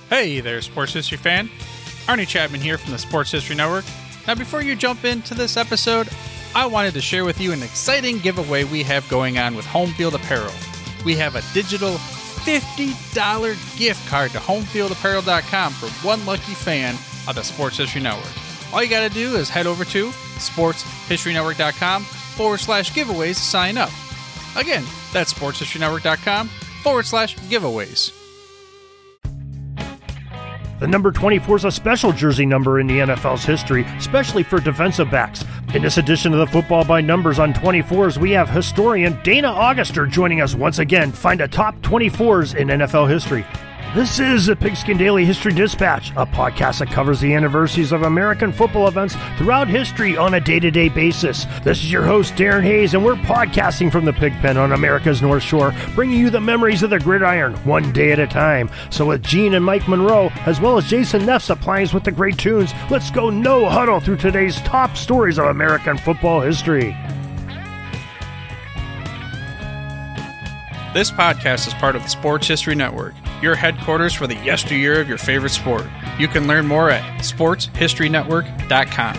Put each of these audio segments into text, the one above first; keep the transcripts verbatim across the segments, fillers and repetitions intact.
Hey there, Sports History fan. Arnie Chapman here from the Sports History Network. Now, before you jump into this episode, I wanted to share with you an exciting giveaway we have going on with Home Field Apparel. We have a digital fifty dollars gift card to home field apparel dot com for one lucky fan of the Sports History Network. All you got to do is head over to sports history network dot com forward slash giveaways to sign up. Again, that's sports history network dot com forward slash giveaways. The number twenty-four is a special jersey number in the N F L's history, especially for defensive backs. In this edition of the Football by Numbers on twenty-fours, we have historian Dana Auguster joining us once again to find the top twenty-fours in N F L history. This is the Pigskin Daily History Dispatch, a podcast that covers the anniversaries of American football events throughout history on a day-to-day basis. This is your host, Darren Hayes, and we're podcasting from the Pigpen on America's North Shore, bringing you the memories of the gridiron one day at a time. So with Gene and Mike Monroe, as well as Jason Neff supplying us with the great tunes, let's go no huddle through today's top stories of American football history. This podcast is part of the Sports History Network, your headquarters for the yesteryear of your favorite sport. You can learn more at sports history network dot com.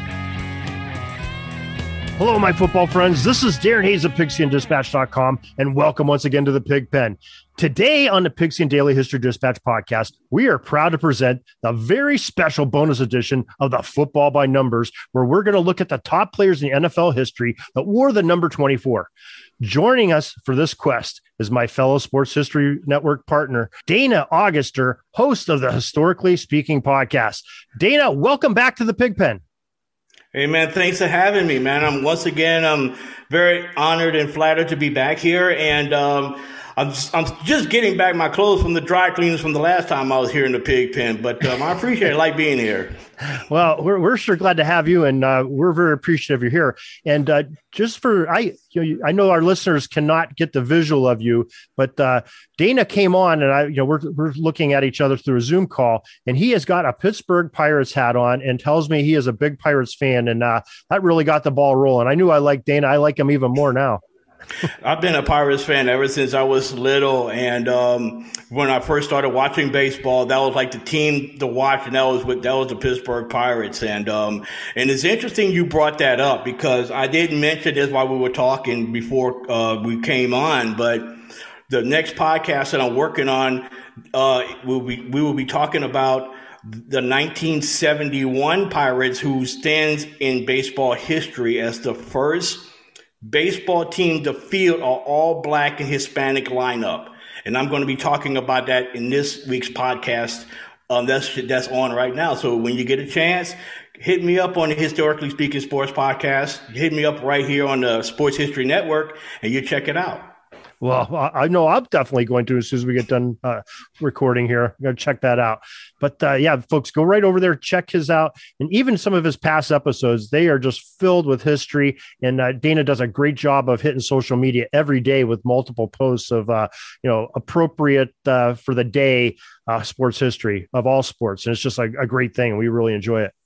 Hello, my football friends. This is Darren Hayes of pigskin dispatch dot com, and welcome once again to the Pigpen. Today on the Pigskin Daily History Dispatch podcast, we are proud to present the very special bonus edition of the Football by Numbers, where we're going to look at the top players in N F L history that wore the number twenty-four. Joining us for this quest is my fellow Sports History Network partner, Dana Auguster, host of the Historically Speaking podcast. Dana, welcome back to the Pigpen. Hey, man, thanks for having me, man. I'm once again, I'm very honored and flattered to be back here. And um, I'm, just, I'm just getting back my clothes from the dry cleaners from the last time I was here in the pig pen. But um, I appreciate it. I like being here. Well, we're we're sure glad to have you, and uh, we're very appreciative you're here. And uh, just for I, you know, I know our listeners cannot get the visual of you, but uh, Dana came on, and I, you know, we're we're looking at each other through a Zoom call, and he has got a Pittsburgh Pirates hat on, and tells me he is a big Pirates fan, and uh, that really got the ball rolling. I knew I liked Dana. I like him even more now. I've been a Pirates fan ever since I was little, and um, when I first started watching baseball, that was like the team to watch, and that was with that was the Pittsburgh Pirates. And um, and it's interesting you brought that up, because I didn't mention this while we were talking before uh, we came on, but the next podcast that I'm working on, uh, we'll be, we will be talking about the nineteen seventy-one Pirates, who stands in baseball history as the first baseball team to field an all black and Hispanic lineup. And I'm going to be talking about that in this week's podcast. Um, that's, that's on right now. So when you get a chance, hit me up on the Historically Speaking Sports podcast. Hit me up right here on the Sports History Network, and you check it out. Well, I know I'm definitely going to as soon as we get done uh, recording here. I'm going to check that out. But uh, yeah, folks, go right over there, check his out. And even some of his past episodes, they are just filled with history. And uh, Dana does a great job of hitting social media every day with multiple posts of, uh, you know, appropriate uh, for the day uh, sports history of all sports. And it's just a, a great thing. We really enjoy it.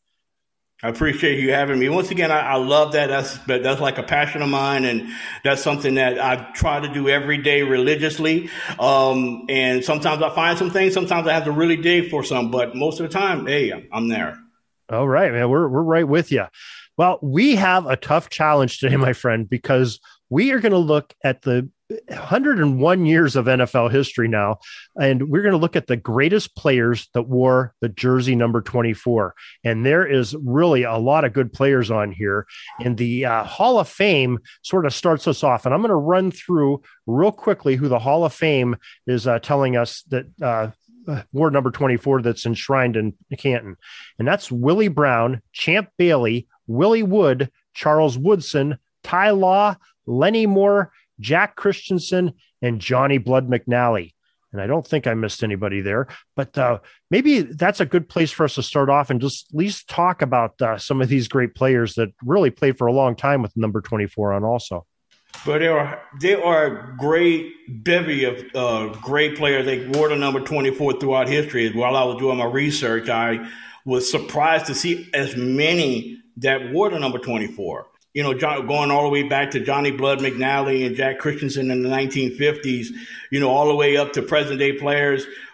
I appreciate you having me. Once again, I, I love that. That's that's like a passion of mine, and that's something that I try to do every day religiously. Um, and sometimes I find some things. Sometimes I have to really dig for some, but most of the time, hey, I'm there. All right, man. We're we're right with you. Well, we have a tough challenge today, my friend, because we are going to look at the one hundred one years of N F L history now, and we're going to look at the greatest players that wore the jersey number twenty-four. And there is really a lot of good players on here. And the uh, Hall of Fame sort of starts us off. And I'm going to run through real quickly who the Hall of Fame is uh, telling us that uh, wore number twenty-four that's enshrined in Canton. And that's Willie Brown, Champ Bailey, Willie Wood, Charles Woodson, Ty Law, Lenny Moore, Jack Christensen, and Johnny Blood McNally. And I don't think I missed anybody there, but uh, maybe that's a good place for us to start off and just at least talk about uh, some of these great players that really played for a long time with number twenty-four on also. But there are there are a great bevy of uh, great players that wore the number twenty-four throughout history. While I was doing my research, I was surprised to see as many that wore the number twenty-four. You know, John, going all the way back to Johnny Blood McNally and Jack Christensen in the nineteen fifties, you know, all the way up to present day players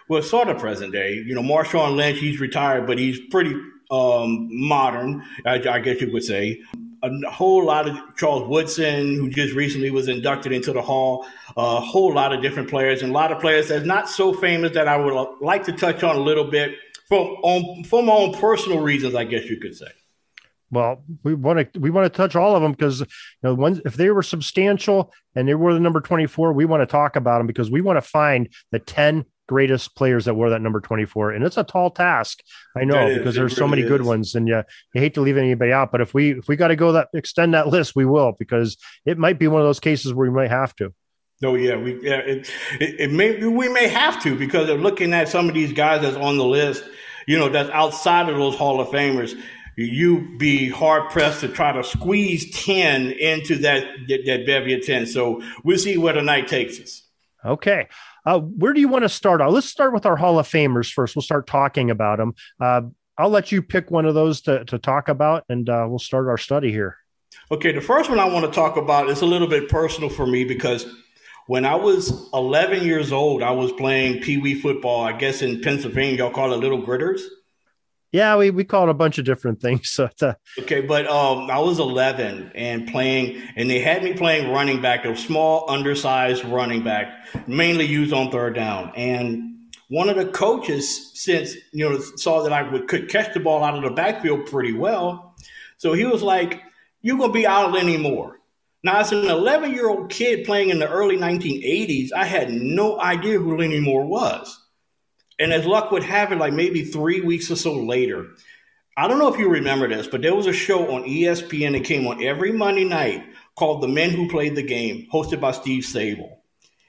well, sort of present day. You know, Marshawn Lynch, he's retired, but he's pretty um, modern, I, I guess you would say. A whole lot of Charles Woodson, who just recently was inducted into the Hall, a whole lot of different players, and a lot of players that's not so famous that I would like to touch on a little bit from on, for my own personal reasons, I guess you could say. Well, we want to we want to touch all of them because, you know, ones if they were substantial and they were the number twenty-four, we want to talk about them because we want to find the ten greatest players that wore that number twenty-four. And it's a tall task. I know, is, because there's really so many is. good ones, and yeah, you hate to leave anybody out. But if we if we got to go that extend that list, we will, because it might be one of those cases where we might have to. Oh yeah, we yeah, it, it, it may we may have to, because of looking at some of these guys that's on the list, you know, that's outside of those Hall of Famers. You be hard pressed to try to squeeze ten into that that, that bevy of ten. So we'll see where the night takes us. Okay. Uh, where do you want to start out? Let's start with our Hall of Famers first. We'll start talking about them. Uh, I'll let you pick one of those to, to talk about, and uh, we'll start our study here. Okay, the first one I want to talk about is a little bit personal for me, because when I was eleven years old, I was playing Pee Wee football. I guess in Pennsylvania, y'all call it Little Gritters. Yeah, we, we call it a bunch of different things. So uh, okay, but um, I was eleven and playing, and they had me playing running back, a small, undersized running back, mainly used on third down. And one of the coaches, since you know, saw that I would, could catch the ball out of the backfield pretty well, so he was like, "You're gonna be out Lenny Moore." Now, as an eleven-year-old kid playing in the early nineteen eighties, I had no idea who Lenny Moore was. And as luck would have it, like maybe three weeks or so later, I don't know if you remember this, but there was a show on E S P N that came on every Monday night called The Men Who Played the Game, hosted by Steve Sable.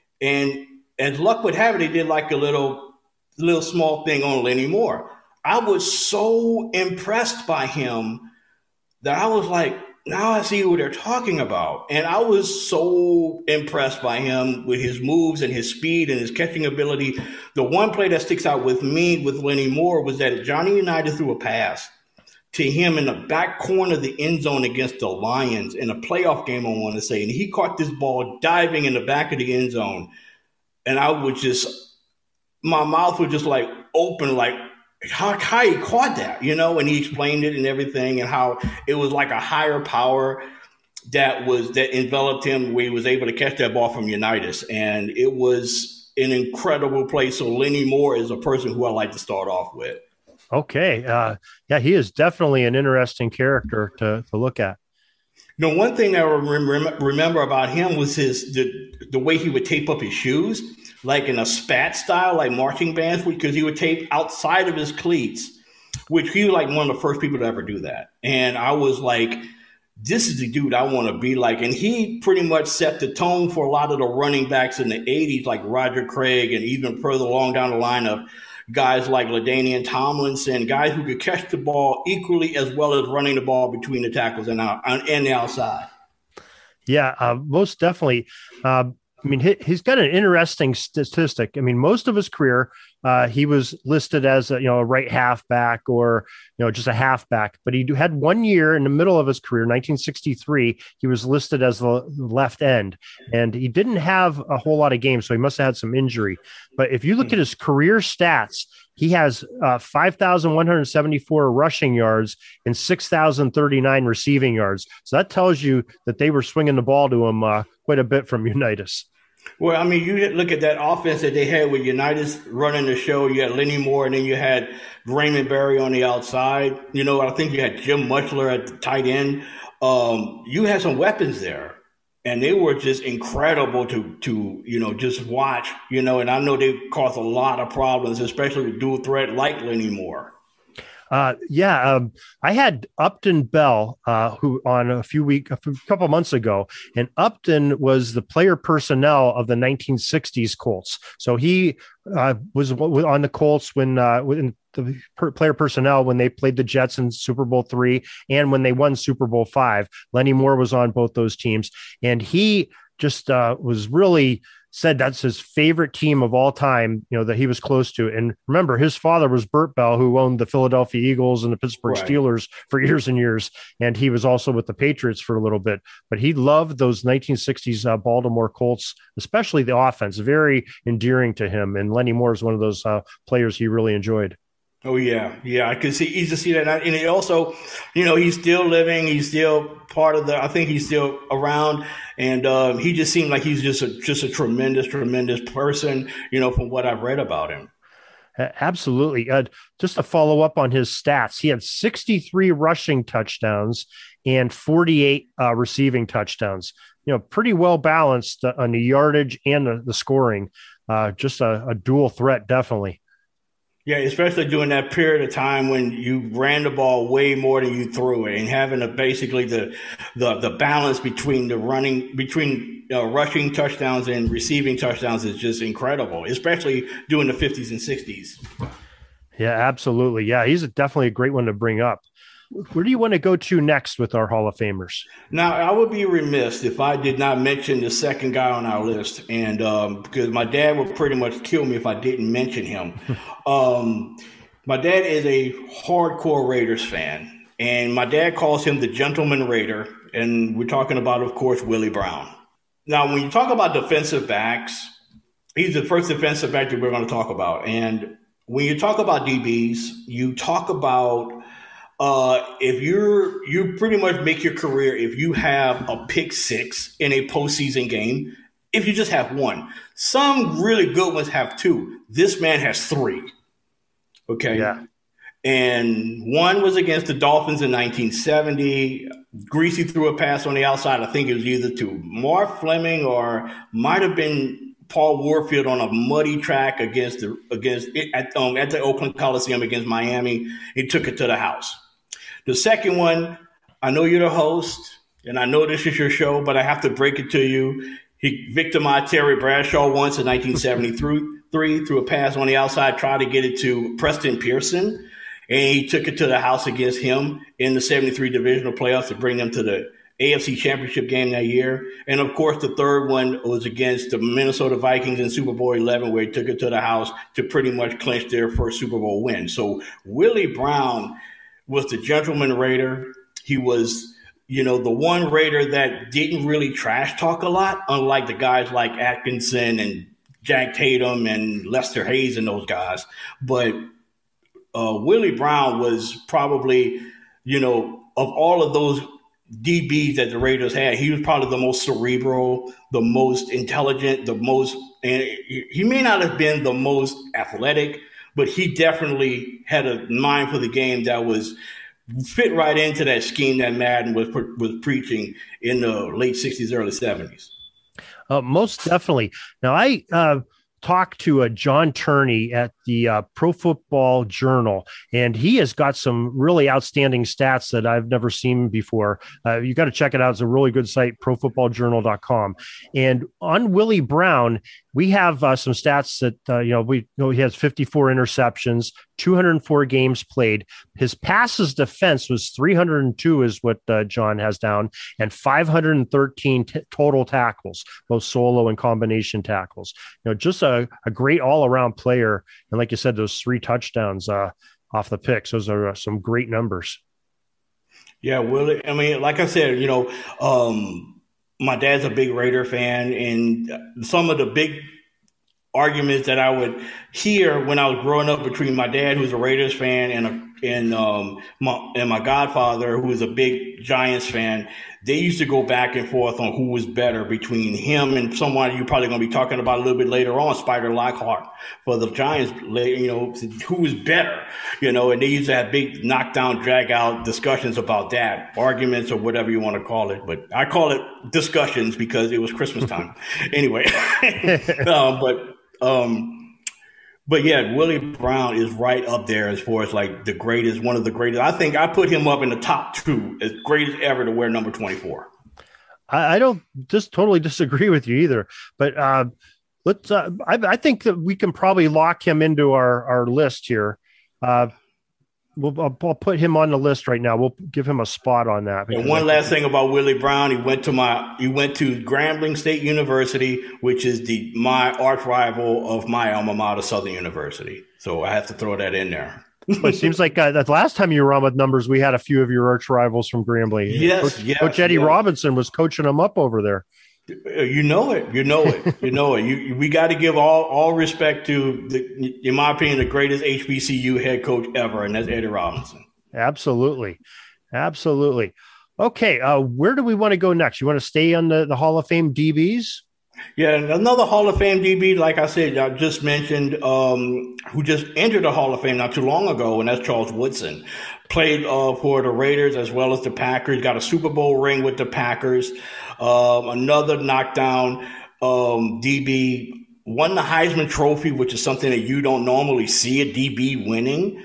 And as luck would have it, they did like a little, little small thing on Lenny Moore. I was so impressed by him that I was like, now I see what they're talking about. And I was so impressed by him with his moves and his speed and his catching ability. The one play that sticks out with me with Lenny Moore was that Johnny Unitas threw a pass to him in the back corner of the end zone against the Lions in a playoff game, I want to say. And he caught this ball diving in the back of the end zone. And I was just, my mouth was just like open, like, How, how he caught that, you know, and he explained it and everything, and how it was like a higher power that was that enveloped him, where he was able to catch that ball from Unitas. And it was an incredible play. So Lenny Moore is a person who I like to start off with. Okay. Uh, yeah, he is definitely an interesting character to, to look at. You know, one thing I rem- remember about him was his the, the way he would tape up his shoes, like in a spat style, like marching bands, because he would tape outside of his cleats, which he was like one of the first people to ever do that. And I was like, this is the dude I want to be like. And he pretty much set the tone for a lot of the running backs in the eighties, like Roger Craig, and even further along down the lineup, guys like LaDainian Tomlinson, guys who could catch the ball equally as well as running the ball between the tackles and, out, and the outside. Yeah, uh, most definitely. Uh, I mean, he, he's got an interesting statistic. I mean, most of his career, uh, he was listed as a, you know, a right halfback or, you know, just a halfback. But he had one year in the middle of his career, nineteen sixty-three, he was listed as the left end. And he didn't have a whole lot of games, so he must have had some injury. But if you look at his career stats, he has uh, five thousand one hundred seventy-four rushing yards and six thousand thirty-nine receiving yards. So that tells you that they were swinging the ball to him uh, quite a bit from Unitas. Well, I mean, you look at that offense that they had with Unitas running the show. You had Lenny Moore, and then you had Raymond Berry on the outside. You know, I think you had Jim Mutchler at the tight end. Um, you had some weapons there, and they were just incredible to, to you know, just watch, you know, and I know they caused a lot of problems, especially with dual threat like Lenny Moore. Uh, yeah, um, I had Upton Bell, uh, who on a few week, a few, couple months ago, and Upton was the player personnel of the nineteen sixties Colts. So he uh, was on the Colts when uh, when the per- player personnel when they played the Jets in Super Bowl three and when they won Super Bowl five. Lenny Moore was on both those teams, and he just uh, was really said that's his favorite team of all time, you know, that he was close to. And remember, his father was Bert Bell, who owned the Philadelphia Eagles and the Pittsburgh Right. Steelers for years and years. And he was also with the Patriots for a little bit, but he loved those nineteen sixties uh, Baltimore Colts, especially the offense, very endearing to him. And Lenny Moore is one of those uh, players he really enjoyed. Oh yeah, yeah. I could see easily see that, and he also, you know, he's still living. He's still part of the. I think he's still around, and um, he just seemed like he's just a just a tremendous, tremendous person. You know, from what I've read about him. Absolutely. Uh, just to follow up on his stats, he had sixty-three rushing touchdowns and forty-eight uh, receiving touchdowns. You know, pretty well balanced uh, on the yardage and the, the scoring. Uh, just a, a dual threat, definitely. Yeah, especially during that period of time when you ran the ball way more than you threw it, and having a, basically the the the balance between the running between uh, rushing touchdowns and receiving touchdowns is just incredible, especially during the fifties and sixties. Yeah, absolutely. Yeah, he's a, definitely a great one to bring up. Where do you want to go to next with our Hall of Famers? Now, I would be remiss if I did not mention the second guy on our list, and um, because my dad would pretty much kill me if I didn't mention him. um, my dad is a hardcore Raiders fan, and my dad calls him the Gentleman Raider, and we're talking about, of course, Willie Brown. Now, when you talk about defensive backs, he's the first defensive back that we're going to talk about, and when you talk about D Bs, you talk about Uh, if you're, you pretty much make your career if you have a pick six in a postseason game, if you just have one. Some really good ones have two. This man has three. Okay. Yeah. And one was against the Dolphins in nineteen seventy. Greasy threw a pass on the outside. I think it was either to Marv Fleming or might have been Paul Warfield on a muddy track against the, against at, um, at the Oakland Coliseum against Miami. He took it to the house. The second one, I know you're the host, and I know this is your show, but I have to break it to you. He victimized Terry Bradshaw once in nineteen seventy-three threw a pass on the outside, tried to get it to Preston Pearson, and he took it to the house against him in the seventy-three divisional playoffs to bring them to the A F C Championship game that year. And, of course, the third one was against the Minnesota Vikings in Super Bowl eleven, where he took it to the house to pretty much clinch their first Super Bowl win. So Willie Brown was the Gentleman Raider. He was, you know, the one Raider that didn't really trash talk a lot, unlike the guys like Atkinson and Jack Tatum and Lester Hayes and those guys. But uh, Willie Brown was probably, you know, of all of those D Bs that the Raiders had, he was probably the most cerebral, the most intelligent, the most, and he may not have been the most athletic, but he definitely had a mind for the game that was fit right into that scheme that Madden was was preaching in the late sixties, early seventies. Uh, most definitely. Now, I uh, talked to uh, John Turney at the uh, Pro Football Journal, and he has got some really outstanding stats that I've never seen before. Uh, you got to check it out. It's a really good site, pro football journal dot com. And on Willie Brown, we have uh, some stats that, uh, you know, we you know he has fifty-four interceptions, two hundred four games played. His passes defense was three hundred two is what uh, John has down, and five hundred thirteen t- total tackles, both solo and combination tackles. You know, just a, a great all-around player. And like you said, those three touchdowns uh, off the picks, those are uh, some great numbers. Yeah, Willie. I mean, like I said, you know, um, my dad's a big Raider fan, and some of the big arguments that I would hear when I was growing up between my dad, who's a Raiders fan, and a, and um my, and my godfather, who was a big Giants fan, they used to go back and forth on who was better between him and someone you're probably going to be talking about a little bit later on, Spider Lockhart for the Giants. You know, who was better? You know, and they used to have big knockdown, drag out discussions about that, arguments or whatever you want to call it. But I call it discussions because it was Christmas time. Anyway, um, but. Um, But yeah, Willie Brown is right up there as far as like the greatest, one of the greatest. I think I put him up in the top two as greatest ever to wear number twenty-four. I, I don't just totally disagree with you either, but uh, let's. Uh, I, I think that we can probably lock him into our our list here. Uh, we'll I'll, I'll put him on the list right now. We'll give him a spot on that. And one last thing about Willie Brown, he went to my he went to Grambling State University, which is the my arch rival of my alma mater, Southern University. So I have to throw that in there. But it seems like uh, that last time you were on with numbers, we had a few of your arch rivals from Grambling. Yes, Coach, yes, Coach Eddie yes. Robinson was coaching them up over there. You know it. You know it. You know it. You, we got to give all, all respect to, the, in my opinion, the greatest H B C U head coach ever, and that's Eddie Robinson. Absolutely. Absolutely. Okay, uh, where do we want to go next? You want to stay on the, the Hall of Fame D Bs? Yeah, another Hall of Fame D B, like I said, I just mentioned, um, who just entered the Hall of Fame not too long ago, and that's Charles Woodson. Played uh, for the Raiders as well as the Packers, got a Super Bowl ring with the Packers. Um, another knockdown um, D B, won the Heisman Trophy, which is something that you don't normally see a D B winning.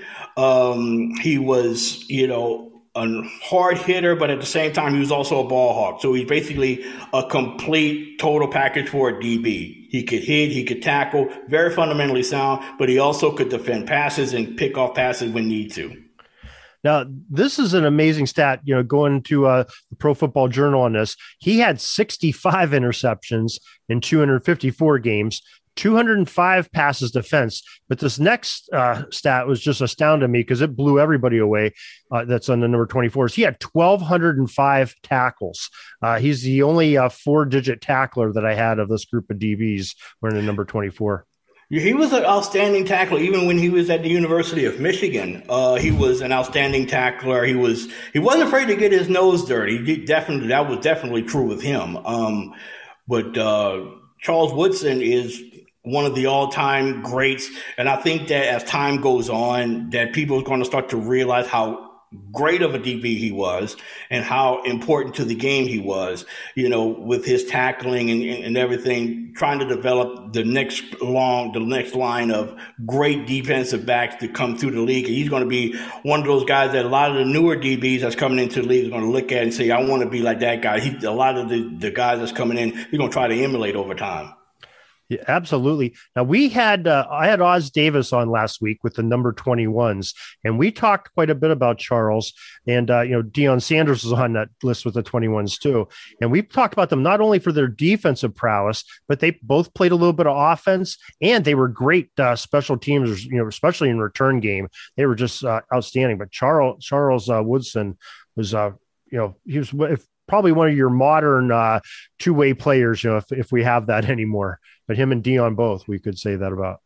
Um, he was, you know, a hard hitter, but at the same time, he was also a ball hawk. So he's basically a complete total package for a D B. He could hit, he could tackle, very fundamentally sound, but he also could defend passes and pick off passes when need to. Now, this is an amazing stat, you know, going to uh, the Pro Football Journal on this. He had sixty-five interceptions in two hundred fifty-four games, two hundred five passes defense. But this next uh, stat was just astounding me because it blew everybody away. Uh, that's on the number twenty-four. He had one thousand two hundred five tackles. Uh, he's the only uh, four-digit tackler that I had of this group of D Bs wearing the number twenty-four. He was an outstanding tackler, even when he was at the University of Michigan. Uh, he was an outstanding tackler. He was he wasn't afraid to get his nose dirty. He did definitely that was definitely true with him. Um, but uh, Charles Woodson is one of the all-time greats, and I think that as time goes on, that people are going to start to realize how great of a D B he was and how important to the game he was, you know, with his tackling and, and, and everything, trying to develop the next long, the next line of great defensive backs to come through the league. And he's going to be one of those guys that a lot of the newer D Bs that's coming into the league are going to look at and say, I want to be like that guy. He, a lot of the, the guys that's coming in, he's going to try to emulate over time. Yeah, absolutely. Now we had, uh, I had Oz Davis on last week with the number twenty-ones, and we talked quite a bit about Charles, and, uh, you know, Deion Sanders was on that list with the twenty-ones too. And we talked about them not only for their defensive prowess, but they both played a little bit of offense, and they were great uh, special teams, you know, especially in return game. They were just uh, outstanding. But Charles, Charles uh, Woodson was, uh, you know, he was if, probably one of your modern uh, two-way players, you know, if, if we have that anymore. But him and Deion both, we could say that about.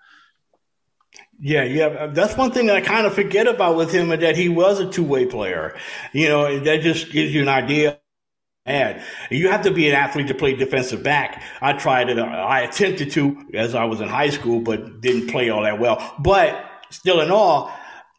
Yeah, yeah. That's one thing that I kind of forget about with him, is that he was a two-way player. You know, that just gives you an idea. And you have to be an athlete to play defensive back. I tried it. I attempted to as I was in high school, but didn't play all that well. But still in all,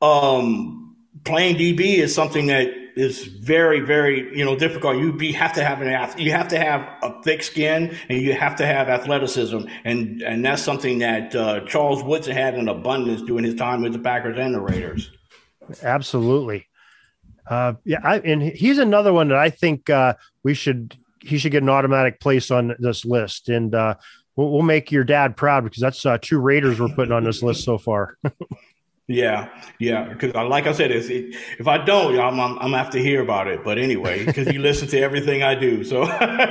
um, playing D B is something that is very, very, you know, difficult. You be have to have an you have to have a thick skin, and you have to have athleticism, and and that's something that uh, Charles Woodson had in abundance during his time with the Packers and the Raiders. Absolutely, uh, yeah, I, and he's another one that I think uh, we should he should get an automatic place on this list, and uh, we'll, we'll make your dad proud because that's uh, two Raiders we're putting on this list so far. Yeah, yeah. Because like I said, it, if I don't, I'm, I'm, I'm gonna have to hear about it. But anyway, because he listens to everything I do. So,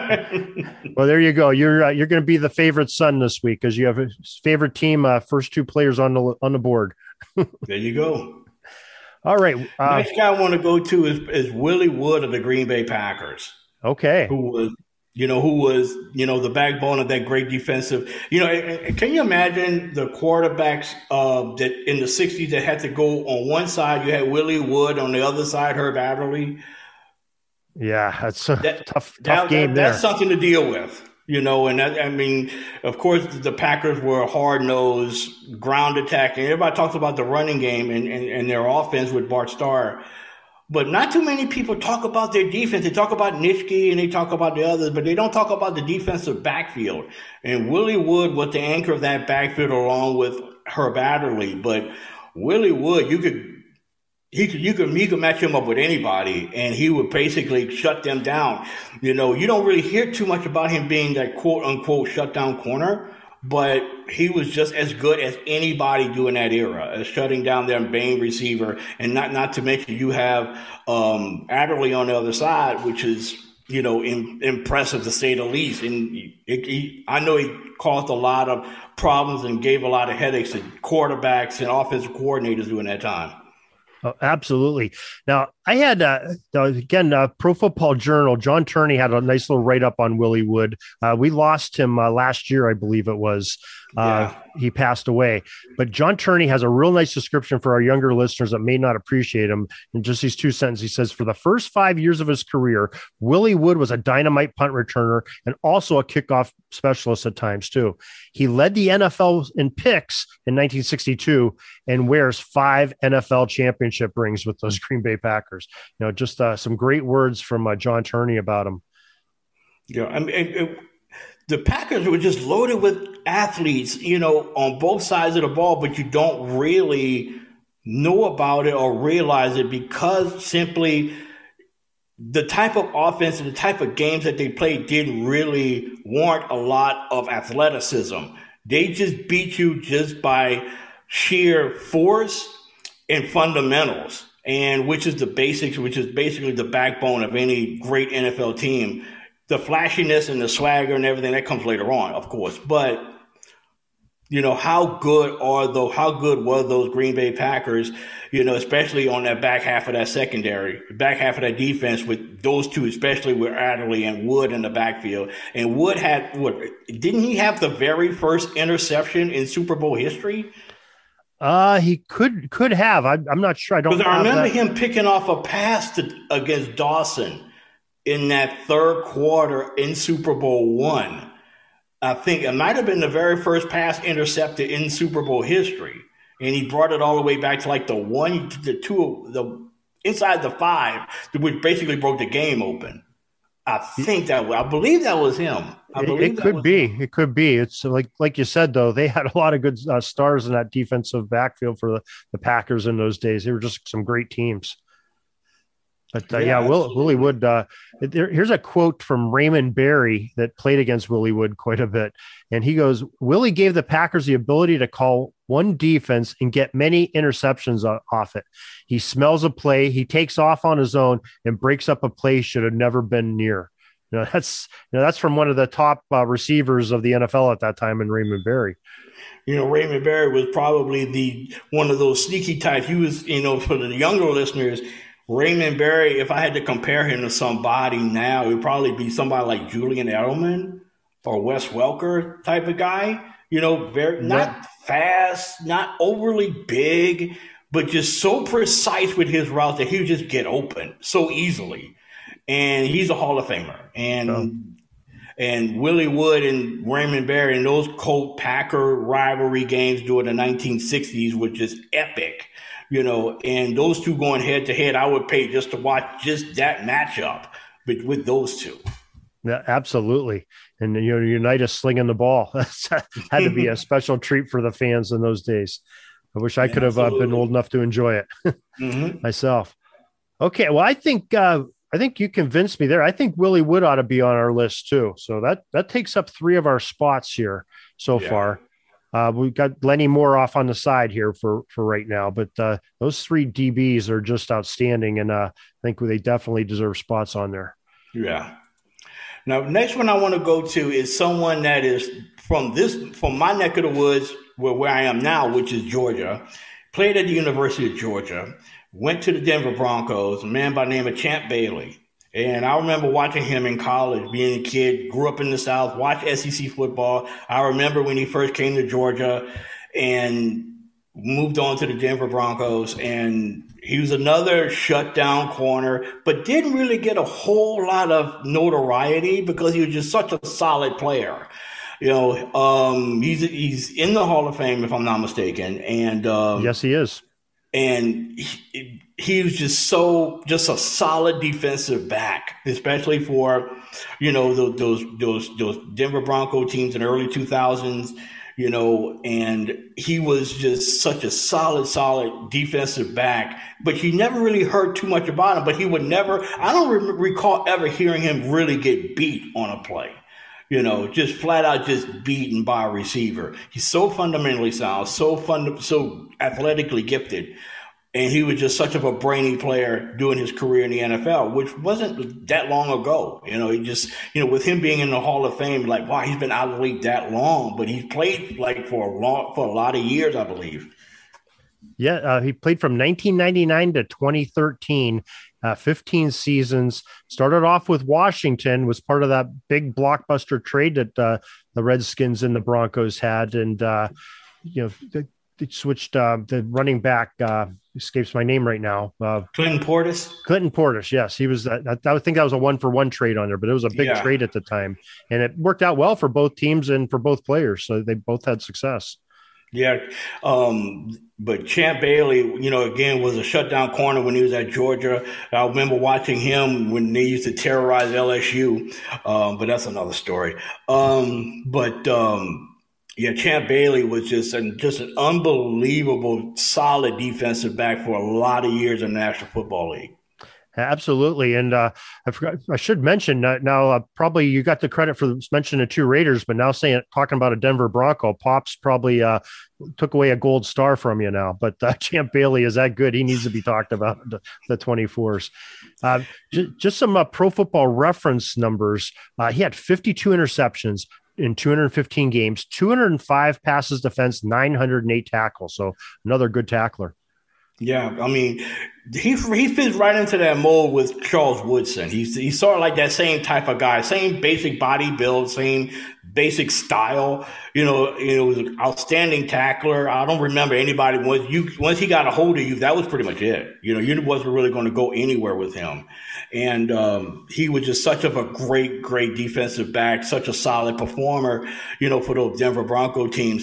well, there you go. You're uh, you're going to be the favorite son this week because you have a favorite team. Uh, first two players on the on the board. There you go. All right. Uh, Next guy I want to go to is is Willie Wood of the Green Bay Packers. Okay. Who was. You know, who was, you know, the backbone of that great defensive. You know, can you imagine the quarterbacks uh, that in the sixties that had to go on one side, you had Willie Wood, on the other side, Herb Adderley? Yeah, that's a that, tough, tough that, game that, there. That's something to deal with, you know, and that, I mean, of course, the Packers were hard-nosed, ground attacking. Everybody talks about the running game and, and, and their offense with Bart Starr. But not too many people talk about their defense. They talk about Nitschke and they talk about the others, but they don't talk about the defensive backfield. And Willie Wood was the anchor of that backfield along with Herb Adderley. But Willie Wood, you could he could you could you could match him up with anybody, and he would basically shut them down. You know, you don't really hear too much about him being that quote unquote shutdown corner. but he was just as good as anybody during that era, as shutting down their main receiver. And not, not to mention you have um, Adderley on the other side, which is, you know, in, impressive to say the least. And it, he, I know he caused a lot of problems and gave a lot of headaches to quarterbacks and offensive coordinators during that time. Oh, absolutely. Now, I had, uh, again, uh, Pro Football Journal, John Turney had a nice little write-up on Willie Wood. Uh, we lost him uh, last year, I believe it was. Uh, yeah. He passed away. But John Turney has a real nice description for our younger listeners that may not appreciate him. In just these two sentences, he says, for the first five years of his career, Willie Wood was a dynamite punt returner and also a kickoff specialist at times, too. He led the N F L in picks in nineteen sixty-two and wears five N F L championship rings with those Green Bay Packers. You know, just uh, some great words from uh, John Turney about him. Yeah, I mean, it, it, the Packers were just loaded with athletes, you know, on both sides of the ball, but you don't really know about it or realize it because simply the type of offense and the type of games that they played didn't really warrant a lot of athleticism. They just beat you just by sheer force and fundamentals, and which is the basics, which is basically the backbone of any great N F L team. The flashiness and the swagger and everything that comes later on, of course. But, you know, how good are those, how good were those Green Bay Packers, you know, especially on that back half of that secondary, back half of that defense with those two, especially with Adderley and Wood in the backfield. And Wood had, what, didn't he have the very first interception in Super Bowl history? Uh, he could could have. I, I'm not sure. I don't. Because I remember that. him picking off a pass to, against Dawson in that third quarter in Super Bowl one. I think it might have been the very first pass intercepted in Super Bowl history. And he brought it all the way back to like the one, the two, the inside the five, which basically broke the game open. I think that, I believe that was him. I believe it, it could be. Him. It could be. It's like, like you said, though, they had a lot of good uh, stars in that defensive backfield for the, the Packers in those days. They were just some great teams. But uh, yeah, yeah Will, Willie Wood, uh, there, here's a quote from Raymond Berry that played against Willie Wood quite a bit. And he goes, Willie gave the Packers the ability to call one defense and get many interceptions off it. He smells a play, he takes off on his own and breaks up a play should have never been near. You know, that's, you know, that's from one of the top uh, receivers of the N F L at that time in Raymond Berry. You know, Raymond Berry was probably the one of those sneaky types. He was, you know, for the younger listeners, Raymond Berry, if I had to compare him to somebody now, it would probably be somebody like Julian Edelman or Wes Welker type of guy. You know, very not yeah. fast, not overly big, but just so precise with his routes that he would just get open so easily. And he's a Hall of Famer. And oh. and Willie Wood and Raymond Berry and those Colt-Packer rivalry games during the nineteen sixties were just epic. You know, and those two going head to head, I would pay just to watch just that matchup with, with those two. Yeah, absolutely. And, you know, Unitas slinging the ball. That had to be a special treat for the fans in those days. I wish I could have uh, been old enough to enjoy it mm-hmm. myself. Okay. Well, I think, uh, I think you convinced me there. I think Willie Wood ought to be on our list too. So that, that takes up three of our spots here so yeah. far. Uh, we've got Lenny Moore off on the side here for, for right now, but uh, those three D Bs are just outstanding. And uh, I think they definitely deserve spots on there. Yeah. Now, next one I want to go to is someone that is from this, from my neck of the woods, where, where I am now, which is Georgia, played at the University of Georgia, went to the Denver Broncos, a man by the name of Champ Bailey. And I remember watching him in college, being a kid, grew up in the South, watched S E C football. I remember when he first came to Georgia and moved on to the Denver Broncos. And he was another shutdown corner, but didn't really get a whole lot of notoriety because he was just such a solid player. You know, um, he's he's in the Hall of Fame, if I'm not mistaken. And um, yes, he is. And he, he was just so, just a solid defensive back, especially for, you know, those, those, those, those Denver Bronco teams in the early two thousands, you know, and he was just such a solid, solid defensive back, but you never really heard too much about him, but he would never, I don't re- recall ever hearing him really get beat on a play. You know, just flat out just beaten by a receiver. He's so fundamentally sound, so fun, so athletically gifted. And he was just such of a brainy player doing his career in the N F L, which wasn't that long ago. You know, he just, you know, with him being in the Hall of Fame, like, wow, he's been out of the league that long, but he's played like for a long, for a lot of years, I believe. Yeah, uh, he played from nineteen ninety-nine to twenty thirteen, uh, fifteen seasons. Started off with Washington, was part of that big blockbuster trade that uh, the Redskins and the Broncos had. And, uh, you know, they, they switched uh, the running back, uh, escapes my name right now. Uh, Clinton Portis? Clinton Portis, yes. He was, uh, I, I think that was a one-for-one trade on there, but it was a big Yeah. trade at the time. And it worked out well for both teams and for both players. So they both had success. Yeah. Um, but Champ Bailey, you know, again, was a shutdown corner when he was at Georgia. I remember watching him when they used to terrorize L S U. Um, but that's another story. Um, but, um, yeah, Champ Bailey was just an, just an unbelievable, solid defensive back for a lot of years in the National Football League. Absolutely. And uh, I forgot, I should mention uh, now, uh, probably you got the credit for mentioning the two Raiders, but now saying, talking about a Denver Bronco, Pops probably uh, took away a gold star from you now, but uh, Champ Bailey is that good. He needs to be talked about, the, the twenty-fours. Uh, j- just some uh, Pro Football Reference numbers. Uh, he had fifty-two interceptions in two hundred fifteen games, two hundred five passes defense, nine hundred eight tackles. So another good tackler. Yeah, I mean, he he fits right into that mold with Charles Woodson. He's he's sort of like that same type of guy, same basic body build, same basic style. You know, you know, was an outstanding tackler. I don't remember anybody once you once he got a hold of you, that was pretty much it. You know, you wasn't really going to go anywhere with him. And um, he was just such of a great, great defensive back, such a solid performer. You know, for those Denver Bronco teams.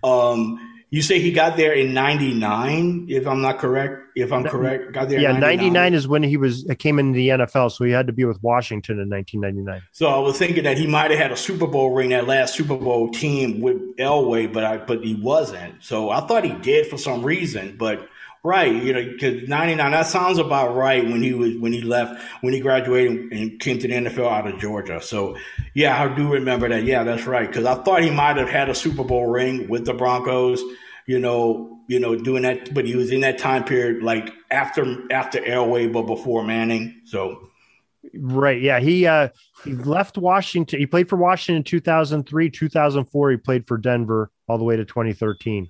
Um, You say he got there in ninety-nine, if I'm not correct. If I'm correct, got there. Yeah, in ninety-nine. ninety-nine is when he was came into the N F L, so he had to be with Washington in nineteen ninety-nine. So I was thinking that he might have had a Super Bowl ring, that last Super Bowl team with Elway, but I but he wasn't. So I thought he did for some reason. But right, you know, because ninety-nine, that sounds about right when he was when he left when he graduated and came to the N F L out of Georgia. So yeah, I do remember that. Yeah, that's right. Because I thought he might have had a Super Bowl ring with the Broncos. You know, you know, doing that, but he was in that time period, like after after Elway, but before Manning. So, right, yeah, he uh, he left Washington. He played for Washington in two thousand three, two thousand four. He played for Denver all the way to twenty thirteen.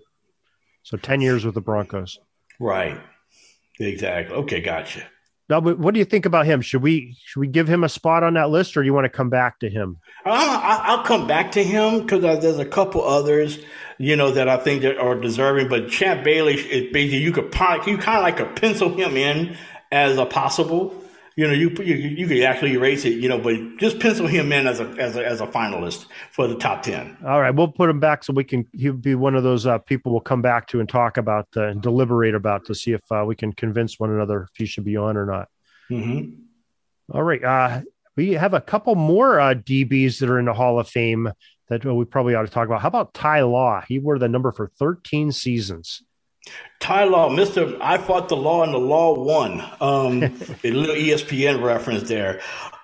So ten years with the Broncos. Right, exactly. Okay, gotcha. Now, but what do you think about him? Should we should we give him a spot on that list, or do you want to come back to him? Uh, I'll come back to him because there's a couple others, you know, that I think that are deserving. But Champ Bailey is basically you could you kind of like to pencil him in as a possible. You know, you you you could actually erase it, you know, but just pencil him in as a as a as a finalist for the top ten. All right, we'll put him back so we can. He'll be one of those uh, people we'll come back to and talk about uh, and deliberate about to see if uh, we can convince one another if he should be on or not. Mm-hmm. All right, uh, we have a couple more uh, D Bs that are in the Hall of Fame that we probably ought to talk about. How about Ty Law? He wore the number for thirteen seasons. Ty Law, Mister I fought the law and the law won. Um, a little E S P N reference there.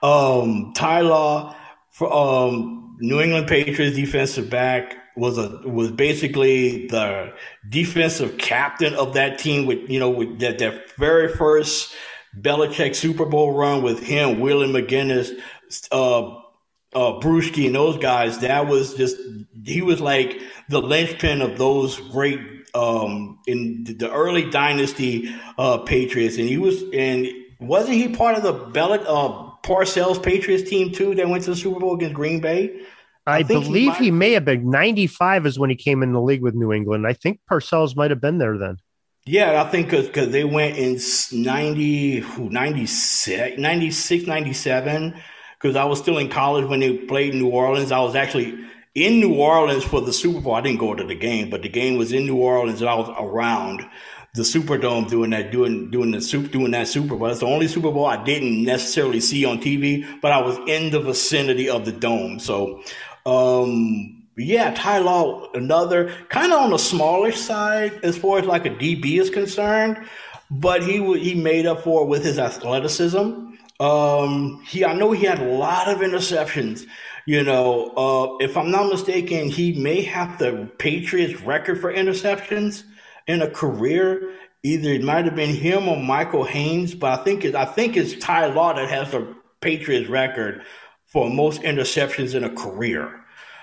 Um, Ty Law, for, um, New England Patriots defensive back, was a was basically the defensive captain of that team. With you know with that that very first Belichick Super Bowl run with him, Willie McGinnis, uh, uh, Brewski, and those guys. That was just he was like the linchpin of those great. Um, in the early dynasty uh, Patriots, and he was, and wasn't he part of the Belichick uh, Parcells Patriots team too that went to the Super Bowl against Green Bay? I, I believe he, he may have been. ninety-five is when he came in the league with New England. I think Parcells might have been there then. Yeah, I think because they went in ninety, ninety-six, ninety-six, ninety-seven, because I was still in college when they played in New Orleans. I was actually in New Orleans for the Super Bowl. I didn't go to the game, but the game was in New Orleans, and I was around the Superdome doing that, doing doing the soup, doing that Super Bowl. That's the only Super Bowl I didn't necessarily see on T V, but I was in the vicinity of the dome. So, um, yeah, Ty Law, another kind of on the smallish side as far as like a D B is concerned, but he he made up for it with his athleticism. Um, he I know he had a lot of interceptions. You know, uh, if I'm not mistaken, he may have the Patriots record for interceptions in a career. Either it might have been him or Michael Haynes, but I think it, I think it's Ty Law that has the Patriots record for most interceptions in a career,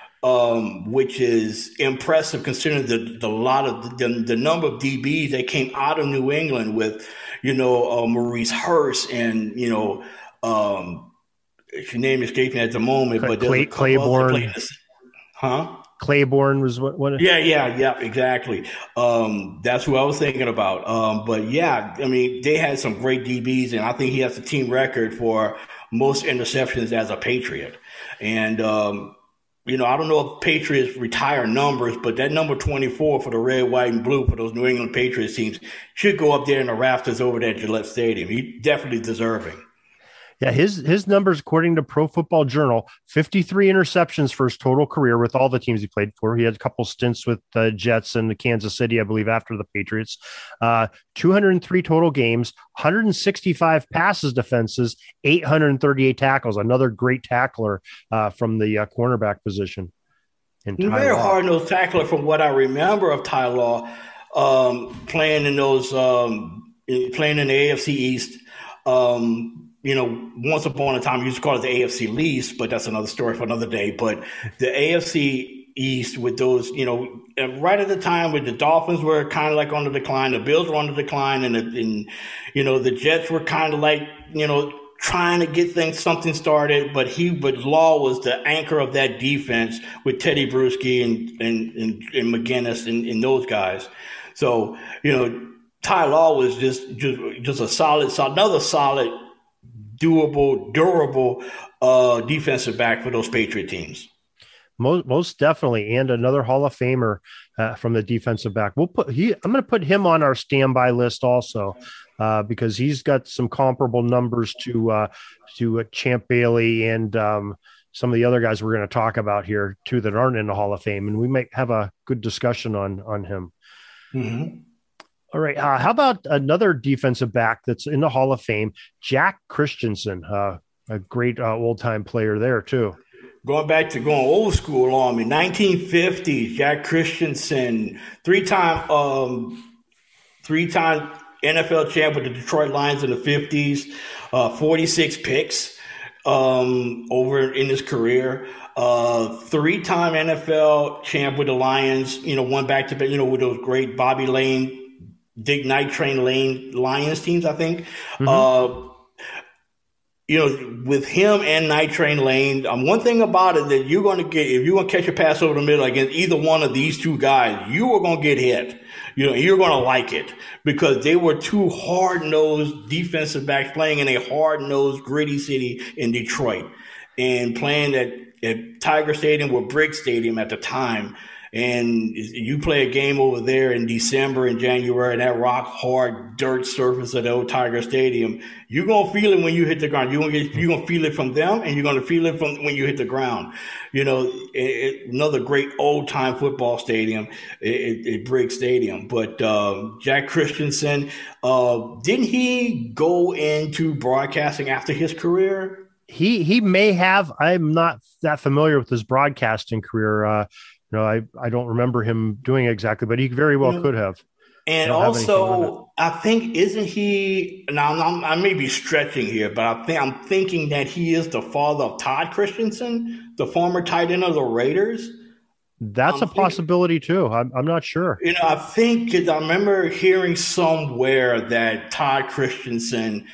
um, which is impressive considering the, the lot of the, the number of D Bs that came out of New England with, you know, uh, Maurice Hurst and, you know, um, your name escapes me at the moment, but Clay, Claiborne, huh? Claiborne was what? what yeah, yeah, yeah, exactly. Um, that's who I was thinking about. Um, but yeah, I mean, they had some great D Bs, and I think he has the team record for most interceptions as a Patriot. And um, you know, I don't know if Patriots retire numbers, but that number twenty-four for the red, white, and blue for those New England Patriots teams should go up there in the rafters over there at Gillette Stadium. He's definitely deserving. Yeah, his his numbers, according to Pro Football Journal, fifty-three interceptions for his total career with all the teams he played for. He had a couple stints with the Jets and the Kansas City, I believe, after the Patriots. Uh, two hundred three total games, one hundred sixty-five passes defenses, eight hundred thirty-eight tackles. Another great tackler uh, from the uh, cornerback position. He's a very hard-nosed tackler from what I remember of Ty Law, um, playing in those um, playing in the A F C East. Um, You know, once upon a time, we used to call it the A F C least, but that's another story for another day. But the A F C East with those, you know, right at the time when the Dolphins were kind of like on the decline, the Bills were on the decline, and, the, and you know, the Jets were kind of like, you know, trying to get things, something started. But he, but Law was the anchor of that defense with Teddy Bruschi and, and, and, and McGinnis and, and those guys. So, you know, Ty Law was just, just, just a solid, solid, another solid, doable, durable uh, defensive back for those Patriot teams. Most, most definitely, and another Hall of Famer uh, from the defensive back. We'll put he. I'm going to put him on our standby list also uh, because he's got some comparable numbers to uh, to uh, Champ Bailey and um, some of the other guys we're going to talk about here too that aren't in the Hall of Fame, and we might have a good discussion on on him. Mm-hmm. All right. Uh, how about another defensive back that's in the Hall of Fame, Jack Christensen, uh, a great uh, old-time player there too. Going back to going old school on me, nineteen fifties, Jack Christensen, three-time, um, three-time N F L champ with the Detroit Lions in the fifties, uh, forty-six picks um, over in his career. Uh, three-time N F L champ with the Lions. You know, one back to back. You know, with those great Bobby Lane. Dick Night Train Lane Lions teams, I think. Mm-hmm. Uh, you know, with him and Night Train Lane, um, one thing about it that you're going to get, if you're going to catch a pass over the middle against either one of these two guys, you are going to get hit. You know, you're going to like it because they were two hard-nosed defensive backs playing in a hard-nosed, gritty city in Detroit and playing at, at Tiger Stadium or Briggs Stadium at the time. And you play a game over there in December and January, and that rock hard dirt surface of the old Tiger Stadium, you're gonna feel it when you hit the ground. You're gonna get, you're gonna feel it from them, and you're gonna feel it from when you hit the ground. You know, it, it, another great old time football stadium, it, it Briggs Stadium. But uh, Jack Christensen, uh, didn't he go into broadcasting after his career? He he may have. I'm not that familiar with his broadcasting career. Uh, You know, I, I don't remember him doing it exactly, but he very well you know, could have. And also, I think, isn't he, now I'm, I may be stretching here, but I think, I'm thinking that he is the father of Todd Christensen, the former tight end of the Raiders. That's I'm a thinking, possibility too. I'm, I'm not sure. You know, I think, cause I remember hearing somewhere that Todd Christensen,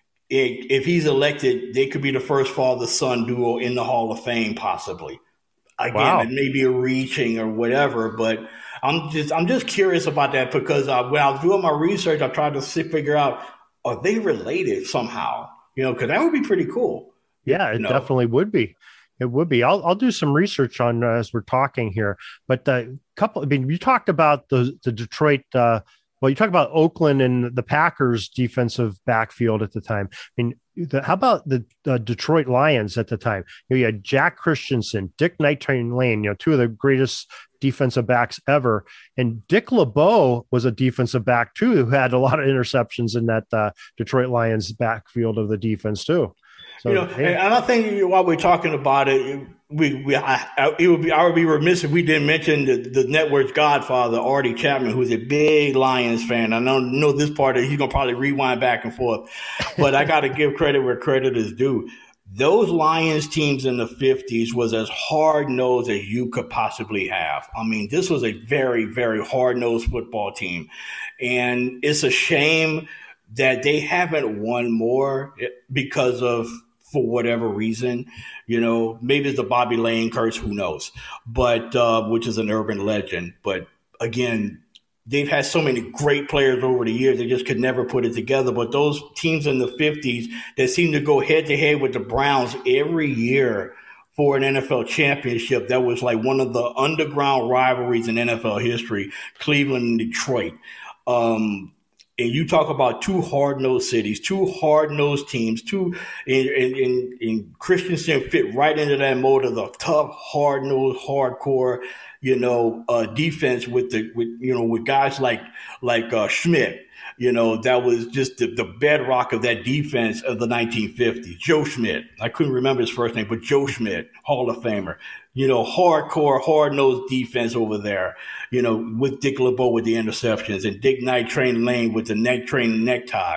it, if he's elected, they could be the first father-son duo in the Hall of Fame, possibly. Again, wow. It may be a reaching or whatever, but I'm just I'm just curious about that because uh, when I was doing my research, I tried to see, figure out, are they related somehow? You know, because that would be pretty cool. Yeah, it you know? definitely would be. It would be. I'll I'll do some research on uh, as we're talking here. But a uh, couple. I mean, you talked about the the Detroit. Uh, well, you talked about Oakland and the Packers defensive backfield at the time. I mean, the, how about the uh, Detroit Lions at the time? You know, you had Jack Christensen, Dick Night Train Lane, you know, two of the greatest defensive backs ever. And Dick LeBeau was a defensive back too, who had a lot of interceptions in that uh, Detroit Lions backfield of the defense too. So, you know, hey. And I think while we're talking about it, we, we I, I, it would be I would be remiss if we didn't mention the, the network's godfather, Artie Chapman, who's a big Lions fan. I know know this part of he's gonna probably rewind back and forth, but I got to give credit where credit is due. Those Lions teams in the fifties was as hard-nosed as you could possibly have. I mean, this was a very, very hard-nosed football team. And it's a shame that they haven't won more because of, for whatever reason, you know, maybe it's the Bobby Lane curse, who knows, but uh, which is an urban legend. But again, they've had so many great players over the years, they just could never put it together. But those teams in the fifties that seemed to go head-to-head with the Browns every year for an N F L championship, that was like one of the underground rivalries in N F L history, Cleveland and Detroit. Um, and you talk about two hard-nosed cities, two hard-nosed teams, two and, and, and Christensen fit right into that mold of the tough, hard-nosed, hardcore, you know, uh, defense with the, with, you know, with guys like, like, uh, Schmidt, you know, that was just the, the bedrock of that defense of the nineteen fifties. Joe Schmidt. I couldn't remember his first name, but Joe Schmidt, Hall of Famer, you know, hardcore, hard-nosed defense over there, you know, with Dick LeBeau with the interceptions and Dick Night Train Lane with the neck train necktie.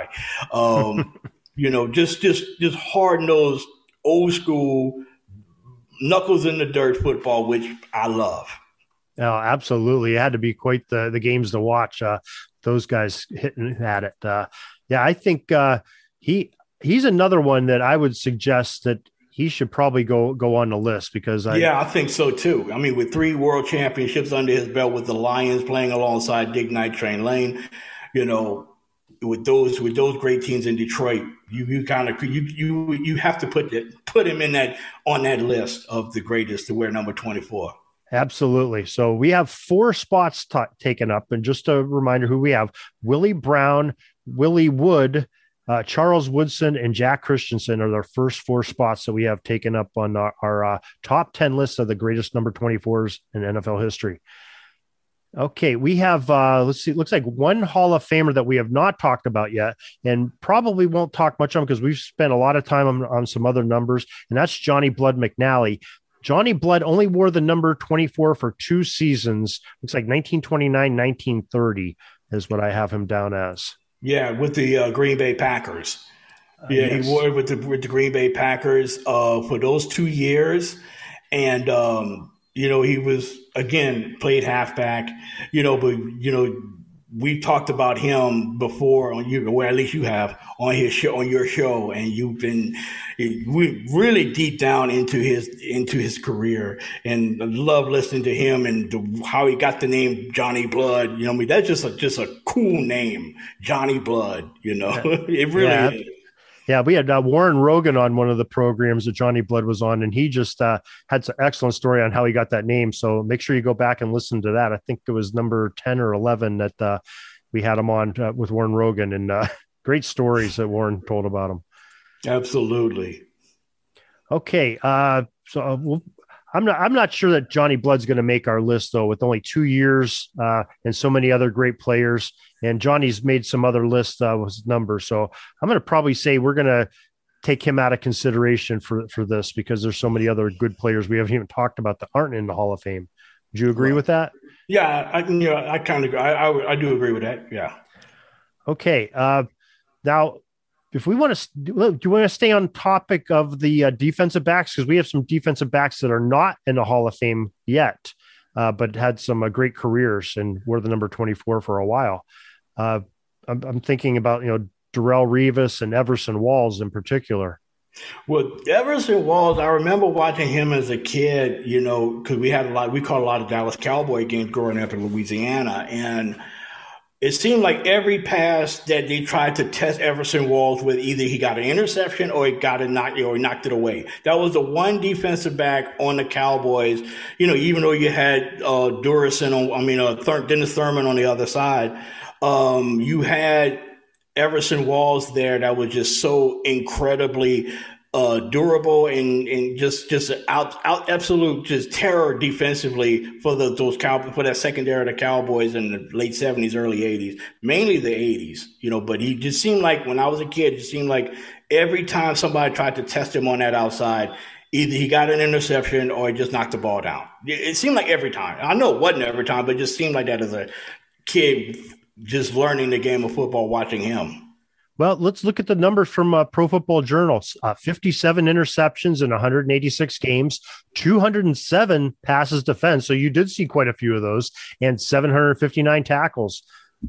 Um, you know, just, just, just hard-nosed, old school, knuckles in the dirt football, which I love. Oh, absolutely. It had to be quite the, the games to watch. Uh, those guys hitting at it. Uh, yeah, I think uh, he he's another one that I would suggest that he should probably go go on the list because I yeah, I think so too. I mean, with three world championships under his belt with the Lions playing alongside Dick Night Train Lane, you know, with those with those great teams in Detroit, you you kind of you you you have to put it put him in that on that list of the greatest to wear number twenty-four. Absolutely. So we have four spots t- taken up. And just a reminder who we have: Willie Brown, Willie Wood, uh, Charles Woodson, and Jack Christensen are their first four spots that we have taken up on our, our uh, top ten list of the greatest number twenty-fours in N F L history. Okay, we have, uh, let's see, it looks like one Hall of Famer that we have not talked about yet and probably won't talk much on because we've spent a lot of time on, on some other numbers, and that's Johnny Blood McNally. Johnny Blood only wore the number twenty-four for two seasons. Looks like nineteen twenty-nine, nineteen thirty is what I have him down as. Yeah, with the uh, Green Bay Packers. Uh, yeah, yes. He wore it with the, with the Green Bay Packers uh, for those two years. And, um, you know, he was, again, played halfback, you know, but, you know, we talked about him before on you, or at least you have on his show, on your show, and you've been we really deep down into his into his career, and I love listening to him and the, how he got the name Johnny Blood. You know, I mean, that's just a just a cool name, Johnny Blood. You know, it really yeah. is. Yeah, we had uh, Warren Rogan on one of the programs that Johnny Blood was on, and he just uh, had some excellent story on how he got that name. So make sure you go back and listen to that. I think it was number ten or eleven that uh, we had him on uh, with Warren Rogan, and uh, great stories that Warren told about him. Absolutely. Okay, uh, so uh, we'll, I'm not. I'm not sure that Johnny Blood's going to make our list though, with only two years uh, and so many other great players. And Johnny's made some other lists uh, with his number, so I'm going to probably say we're going to take him out of consideration for for this because there's so many other good players we haven't even talked about that aren't in the Hall of Fame. Would you agree right. with that? Yeah, I, you know, I kind of I, I I do agree with that. Yeah. Okay. Uh, now, if we want to, do you want to stay on topic of the uh, defensive backs? Because we have some defensive backs that are not in the Hall of Fame yet, uh, but had some uh, great careers and were the number twenty-four for a while. Uh, I'm, I'm thinking about, you know, Darrelle Revis and Everson Walls in particular. Well, Everson Walls, I remember watching him as a kid, you know, because we had a lot, we caught a lot of Dallas Cowboy games growing up in Louisiana. And it seemed like every pass that they tried to test Everson Walls with, either he got an interception or he got it knocked, or he knocked it away. That was the one defensive back on the Cowboys, you know, even though you had uh, Durison, on, I mean, uh, Thur- Dennis Thurman on the other side, um, you had Everson Walls there that was just so incredibly uh, durable and, and just just out out absolute just terror defensively for the those cow for that secondary of the Cowboys in the late seventies, early eighties, mainly the eighties, you know. But he just seemed like when I was a kid, it seemed like every time somebody tried to test him on that outside, either he got an interception or he just knocked the ball down. It seemed like every time. I know it wasn't every time, but it just seemed like that as a kid just learning the game of football, watching him. Well, let's look at the numbers from uh, Pro Football Journal. Uh, fifty-seven interceptions in one hundred eighty-six games, two hundred seven passes defense. So you did see quite a few of those, and seven hundred fifty-nine tackles.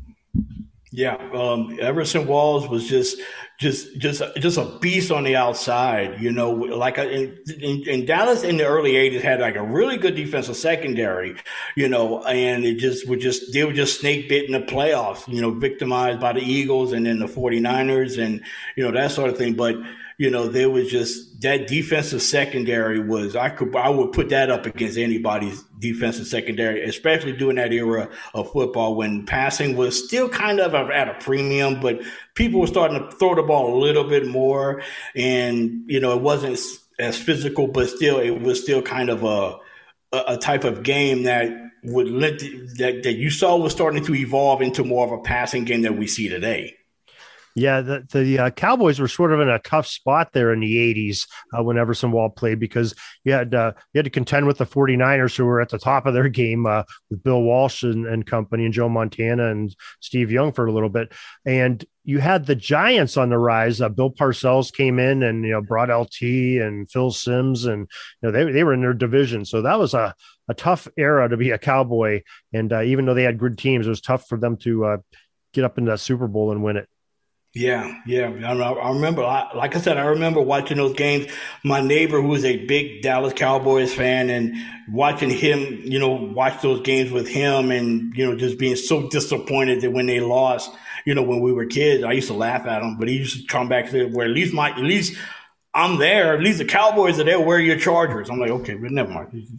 Yeah, um, Everson Walls was just, just, just, just a beast on the outside. You know, like in, in, in Dallas in the early eighties had like a really good defensive secondary. You know, and it just would just they were just snake bit in the playoffs. You know, victimized by the Eagles and then the forty-niners and you know that sort of thing. But you know, there was just that defensive secondary was I could I would put that up against anybody's defensive secondary, especially during that era of football when passing was still kind of at a premium, but people were starting to throw the ball a little bit more, and you know it wasn't as physical, but still it was still kind of a a type of game that would that that you saw was starting to evolve into more of a passing game that we see today. Yeah, the, the uh, Cowboys were sort of in a tough spot there in the eighties uh, when Everson Wall played because you had uh, you had to contend with the forty-niners who were at the top of their game uh, with Bill Walsh and, and company and Joe Montana and Steve Young for a little bit. And you had the Giants on the rise. Uh, Bill Parcells came in and, you know, brought L T and Phil Simms and, you know, they, they were in their division. So that was a, a tough era to be a Cowboy. And uh, even though they had good teams, it was tough for them to uh, get up into that Super Bowl and win it. Yeah, yeah. I remember, like I said, I remember watching those games. My neighbor, who was a big Dallas Cowboys fan, and watching him, you know, watch those games with him and, you know, just being so disappointed that when they lost, you know, when we were kids, I used to laugh at him, but he used to come back to say, well, at least my, at least I'm there. At least the Cowboys are there. Where are your Chargers? I'm like, okay, but never mind.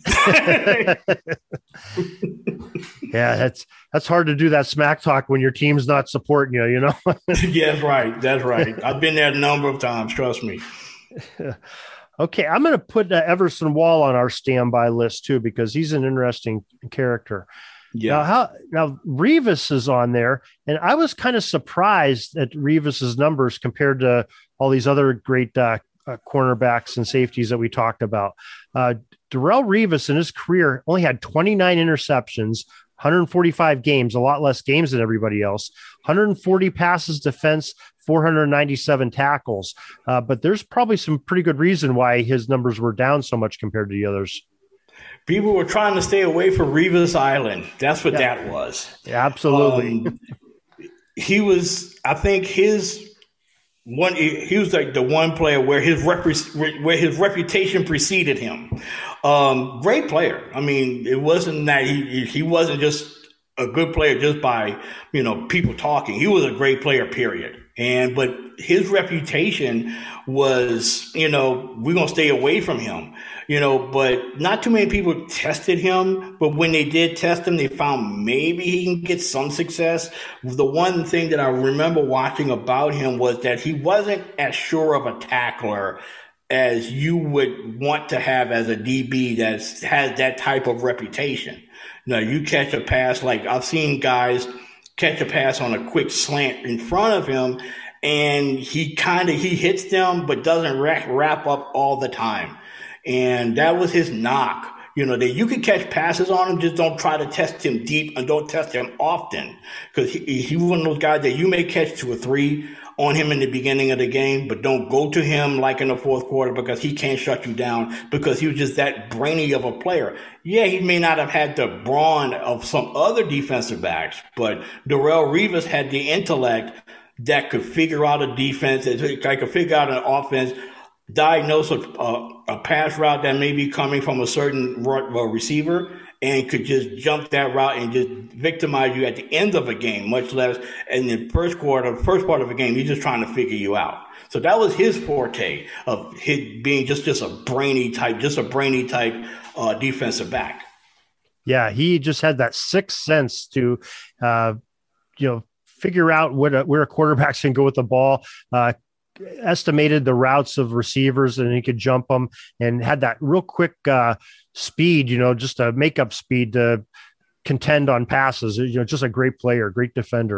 Yeah, that's that's hard to do that smack talk when your team's not supporting you, you know? Yeah, that's right. That's right. I've been there a number of times. Trust me. Okay, I'm going to put uh, Everson Wall on our standby list too because he's an interesting character. Yeah. Now, how, now Revis is on there, and I was kind of surprised at Revis's numbers compared to all these other great uh, uh, cornerbacks and safeties that we talked about. Uh, Darrelle Revis in his career only had twenty-nine interceptions, one hundred forty-five games, a lot less games than everybody else, one hundred forty passes defense, four hundred ninety-seven tackles. Uh, but there's probably some pretty good reason why his numbers were down so much compared to the others. People were trying to stay away from Revis Island. That's what yeah. that was. Yeah, absolutely. Um, he was, I think his one, he was like the one player where his rep, where his reputation preceded him. Um, great player. I mean, it wasn't that he, he wasn't just a good player just by, you know, people talking. He was a great player, period. And, but his reputation was, you know, we're going to stay away from him, you know, but not too many people tested him. But when they did test him, they found maybe he can get some success. The one thing that I remember watching about him was that he wasn't as sure of a tackler as you would want to have as a D B that has that type of reputation. Now, you catch a pass, like I've seen guys catch a pass on a quick slant in front of him, and he kind of, he hits them, but doesn't wrap, wrap up all the time. And that was his knock. You know, that you can catch passes on him, just don't try to test him deep and don't test him often. Because he, he was one of those guys that you may catch two or three on him in the beginning of the game, but don't go to him like in the fourth quarter because he can't shut you down because he was just that brainy of a player. Yeah, he may not have had the brawn of some other defensive backs, but Darrelle Revis had the intellect that could figure out a defense, that could figure out an offense, diagnose a, a, a pass route that may be coming from a certain receiver, and could just jump that route and just victimize you at the end of a game, much less in the first quarter, first part of a game. He's just trying to figure you out. So that was his forte of his being just, just a brainy type, just a brainy type uh, defensive back. Yeah, he just had that sixth sense to, uh, you know, figure out what a, where a quarterback can go with the ball. Uh, estimated the routes of receivers and he could jump them and had that real quick uh, speed, you know, just a makeup speed to contend on passes. You know, just a great player, great defender.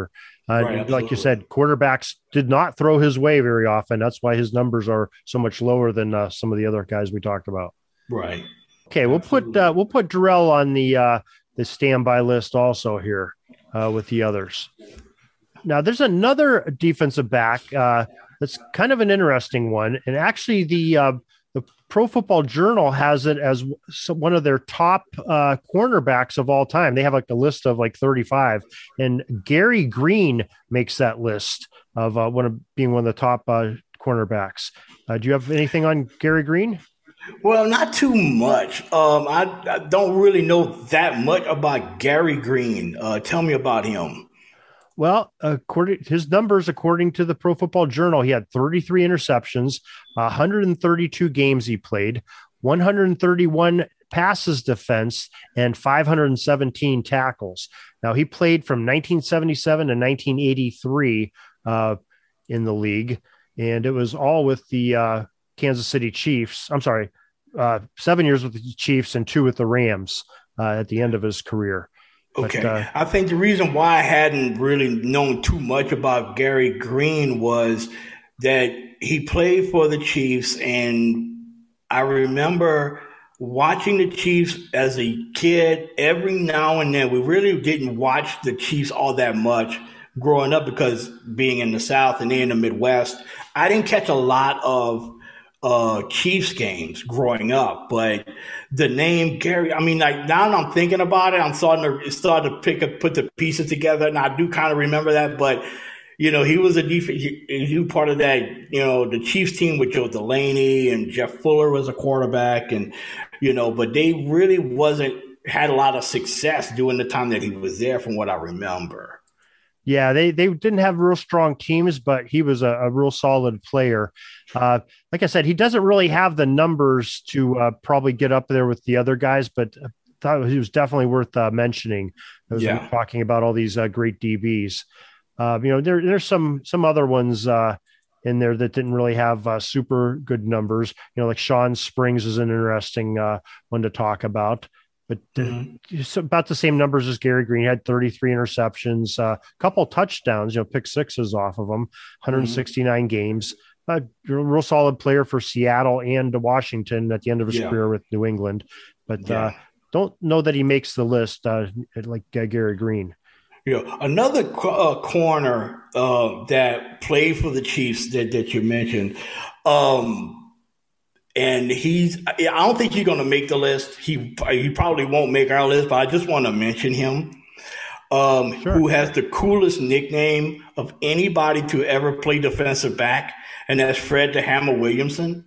Uh, Right, like you said, quarterbacks did not throw his way very often. That's why his numbers are so much lower than uh, some of the other guys we talked about. Right. Okay, we'll Absolutely. put uh, we'll put Darrell on the uh, the standby list also here uh, with the others. Now, there's another defensive back uh, that's kind of an interesting one, and actually the uh, the Pro Football Journal has it as one of their top uh, cornerbacks of all time. They have like a list of like thirty-five, and Gary Green makes that list of uh, one of being one of the top uh, cornerbacks. Uh, do you have anything on Gary Green? Well, not too much. Um, I, I don't really know that much about Gary Green. Uh, tell me about him. Well, according his numbers, according to the Pro Football Journal, he had thirty-three interceptions, one hundred thirty-two games he played, one hundred thirty-one passes defense, and five hundred seventeen tackles. Now, he played from nineteen seventy-seven to nineteen eighty-three uh, in the league, and it was all with the uh, Kansas City Chiefs. I'm sorry, uh, seven years with the Chiefs and two with the Rams uh, at the end of his career. Okay. But, uh, I think the reason why I hadn't really known too much about Gary Green was that he played for the Chiefs, and I remember watching the Chiefs as a kid. Every now and then, we really didn't watch the Chiefs all that much growing up because being in the South and then in the Midwest, I didn't catch a lot of uh, Chiefs games growing up, but the name Gary, I mean, like now that I'm thinking about it, I'm starting to start to pick up, put the pieces together, and I do kind of remember that. But you know, he was a defense, he, he was part of that, you know, the Chiefs team with Joe Delaney and Jeff Fuller was a quarterback, and you know, but they really wasn't had a lot of success during the time that he was there, from what I remember. Yeah, they they didn't have real strong teams, but he was a, a real solid player. Uh, like I said, he doesn't really have the numbers to uh, probably get up there with the other guys, but I thought he was definitely worth uh, mentioning as Yeah. we're talking about all these uh, great D Bs. Uh, you know, there, there's some some other ones uh, in there that didn't really have uh, super good numbers. You know, like Sean Springs is an interesting uh, one to talk about. But Mhm. it's about the same numbers as Gary Green. He had thirty-three interceptions, a uh, couple touchdowns, you know, pick sixes off of them, one hundred sixty-nine mm-hmm. games. A uh, real solid player for Seattle and Washington at the end of his Yeah. career with New England. But Yeah. uh, don't know that he makes the list uh, like uh, Gary Green. You know, another uh, corner uh, that played for the Chiefs that, that you mentioned, um, and he's, I don't think he's going to make the list. He he probably won't make our list, but I just want to mention him, um, Sure. who has the coolest nickname of anybody to ever play defensive back, and that's Fred the Hammer Williamson.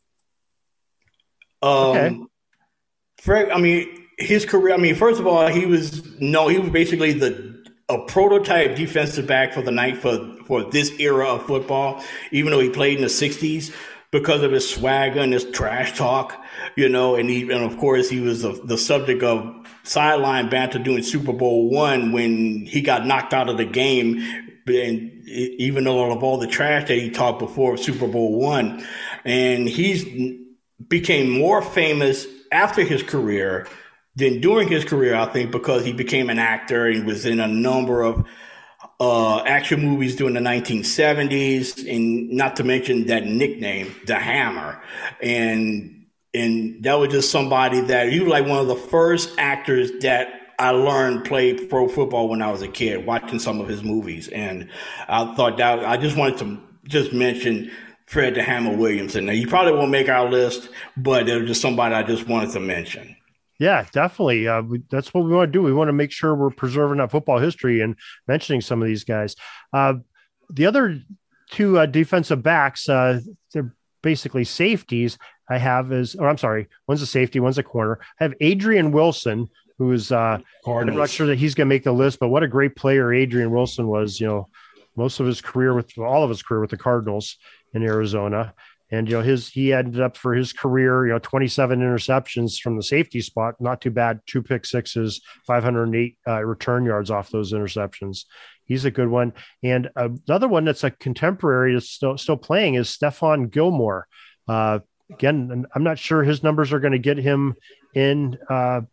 Um, Okay. Fred, I mean, his career, I mean, first of all, he was, no, he was basically the a prototype defensive back for the night for, for this era of football, even though he played in the sixties. Because of his swagger and his trash talk, you know, and he, and of course he was the, the subject of sideline banter during Super Bowl one when he got knocked out of the game, and even though of all the trash that he talked before Super Bowl one, and he's became more famous after his career than during his career, I think, because he became an actor. He was in a number of Uh, action movies during the nineteen seventies, and not to mention that nickname, the Hammer. And, and that was just somebody that he was like one of the first actors that I learned played pro football when I was a kid, watching some of his movies. And I thought that I just wanted to just mention Fred the Hammer Williamson. Now, he probably won't make our list, but it was just somebody I just wanted to mention. Yeah, definitely. Uh, we, that's what we want to do. We want to make sure we're preserving that football history and mentioning some of these guys. Uh, the other two uh, defensive backs, uh, they're basically safeties. I have is, or I'm sorry, one's a safety, one's a corner. I have Adrian Wilson, who is, uh, I'm not sure that he's going to make the list, but what a great player Adrian Wilson was. You know, most of his career with all of his career with the Cardinals in Arizona. And, you know, his, he ended up for his career, you know, twenty-seven interceptions from the safety spot. Not too bad. Two pick sixes, five hundred eight uh, return yards off those interceptions. He's a good one. And another one that's a contemporary that's still, still playing is Stephon Gilmore. Uh, again, I'm not sure his numbers are going to get him in uh,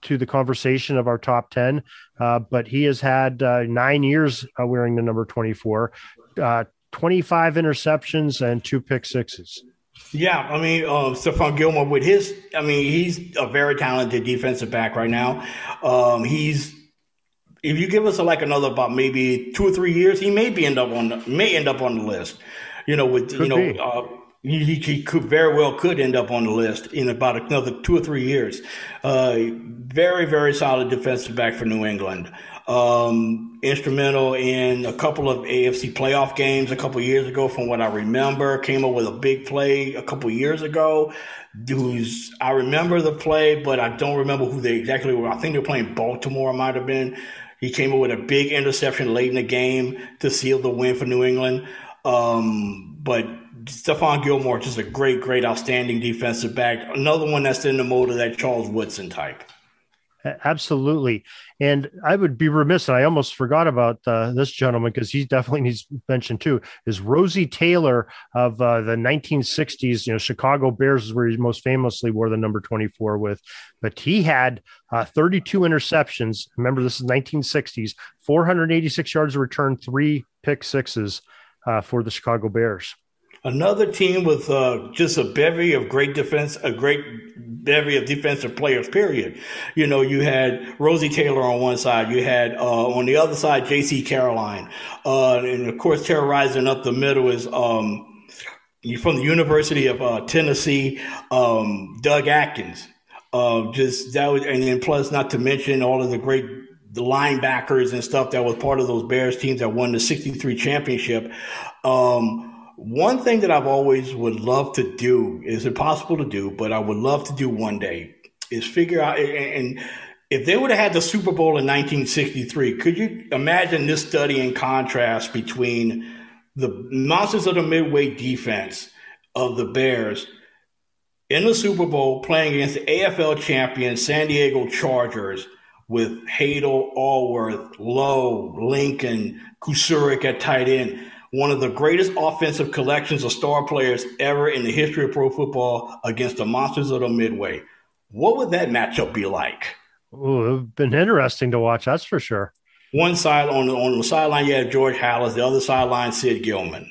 to the conversation of our top ten, uh, but he has had uh, nine years uh, wearing the number twenty-four, uh, twenty-five interceptions and two pick sixes. Yeah, I mean, uh, Stephon Gilmore with his, I mean, he's a very talented defensive back right now. Um, he's, if you give us a, like another about maybe two or three years, he may be end up on the, may end up on the list. You know, with could you know, uh, he, he could very well could end up on the list in about another two or three years. Uh, very very solid defensive back for New England. Um, instrumental in a couple of A F C playoff games a couple of years ago, from what I remember. Came up with a big play a couple of years ago. Who's I remember the play, but I don't remember who they exactly were. I think they were playing Baltimore. Might have been. He came up with a big interception late in the game to seal the win for New England. Um, but Stephon Gilmore, just a great, great, outstanding defensive back. Another one that's in the mold of that Charles Woodson type. Absolutely. And I would be remiss, and I almost forgot about uh, this gentleman because he definitely needs mentioned too, is Rosie Taylor of uh, the nineteen sixties. You know, Chicago Bears is where he most famously wore the number twenty-four with, but he had uh, thirty-two interceptions. Remember, this is nineteen sixties, four hundred eighty-six yards of return, three pick sixes uh, for the Chicago Bears. Another team with uh, just a bevy of great defense, a great bevy of defensive players, period. You know, you had Rosie Taylor on one side. You had uh, on the other side, J C Caroline. Uh, and, of course, terrorizing up the middle is um, from the University of uh, Tennessee, um, Doug Atkins. Uh, just that was, and then plus, not to mention all of the great the linebackers and stuff that was part of those Bears teams that won the sixty-three championship. Um, One thing that I've always would love to do, is impossible to do, but I would love to do one day, is figure out, and if they would have had the Super Bowl in nineteen sixty-three, could you imagine this study in contrast between the Monsters of the Midway defense of the Bears in the Super Bowl playing against the A F L champion San Diego Chargers with Hadel, Allworth, Lowe, Lincoln, Kusurik at tight end? One of the greatest offensive collections of star players ever in the history of pro football against the Monsters of the Midway. What would that matchup be like? Oh, it would have been interesting to watch, that's for sure. One side on the, on the sideline, you had George Halas. The other sideline, Sid Gilman.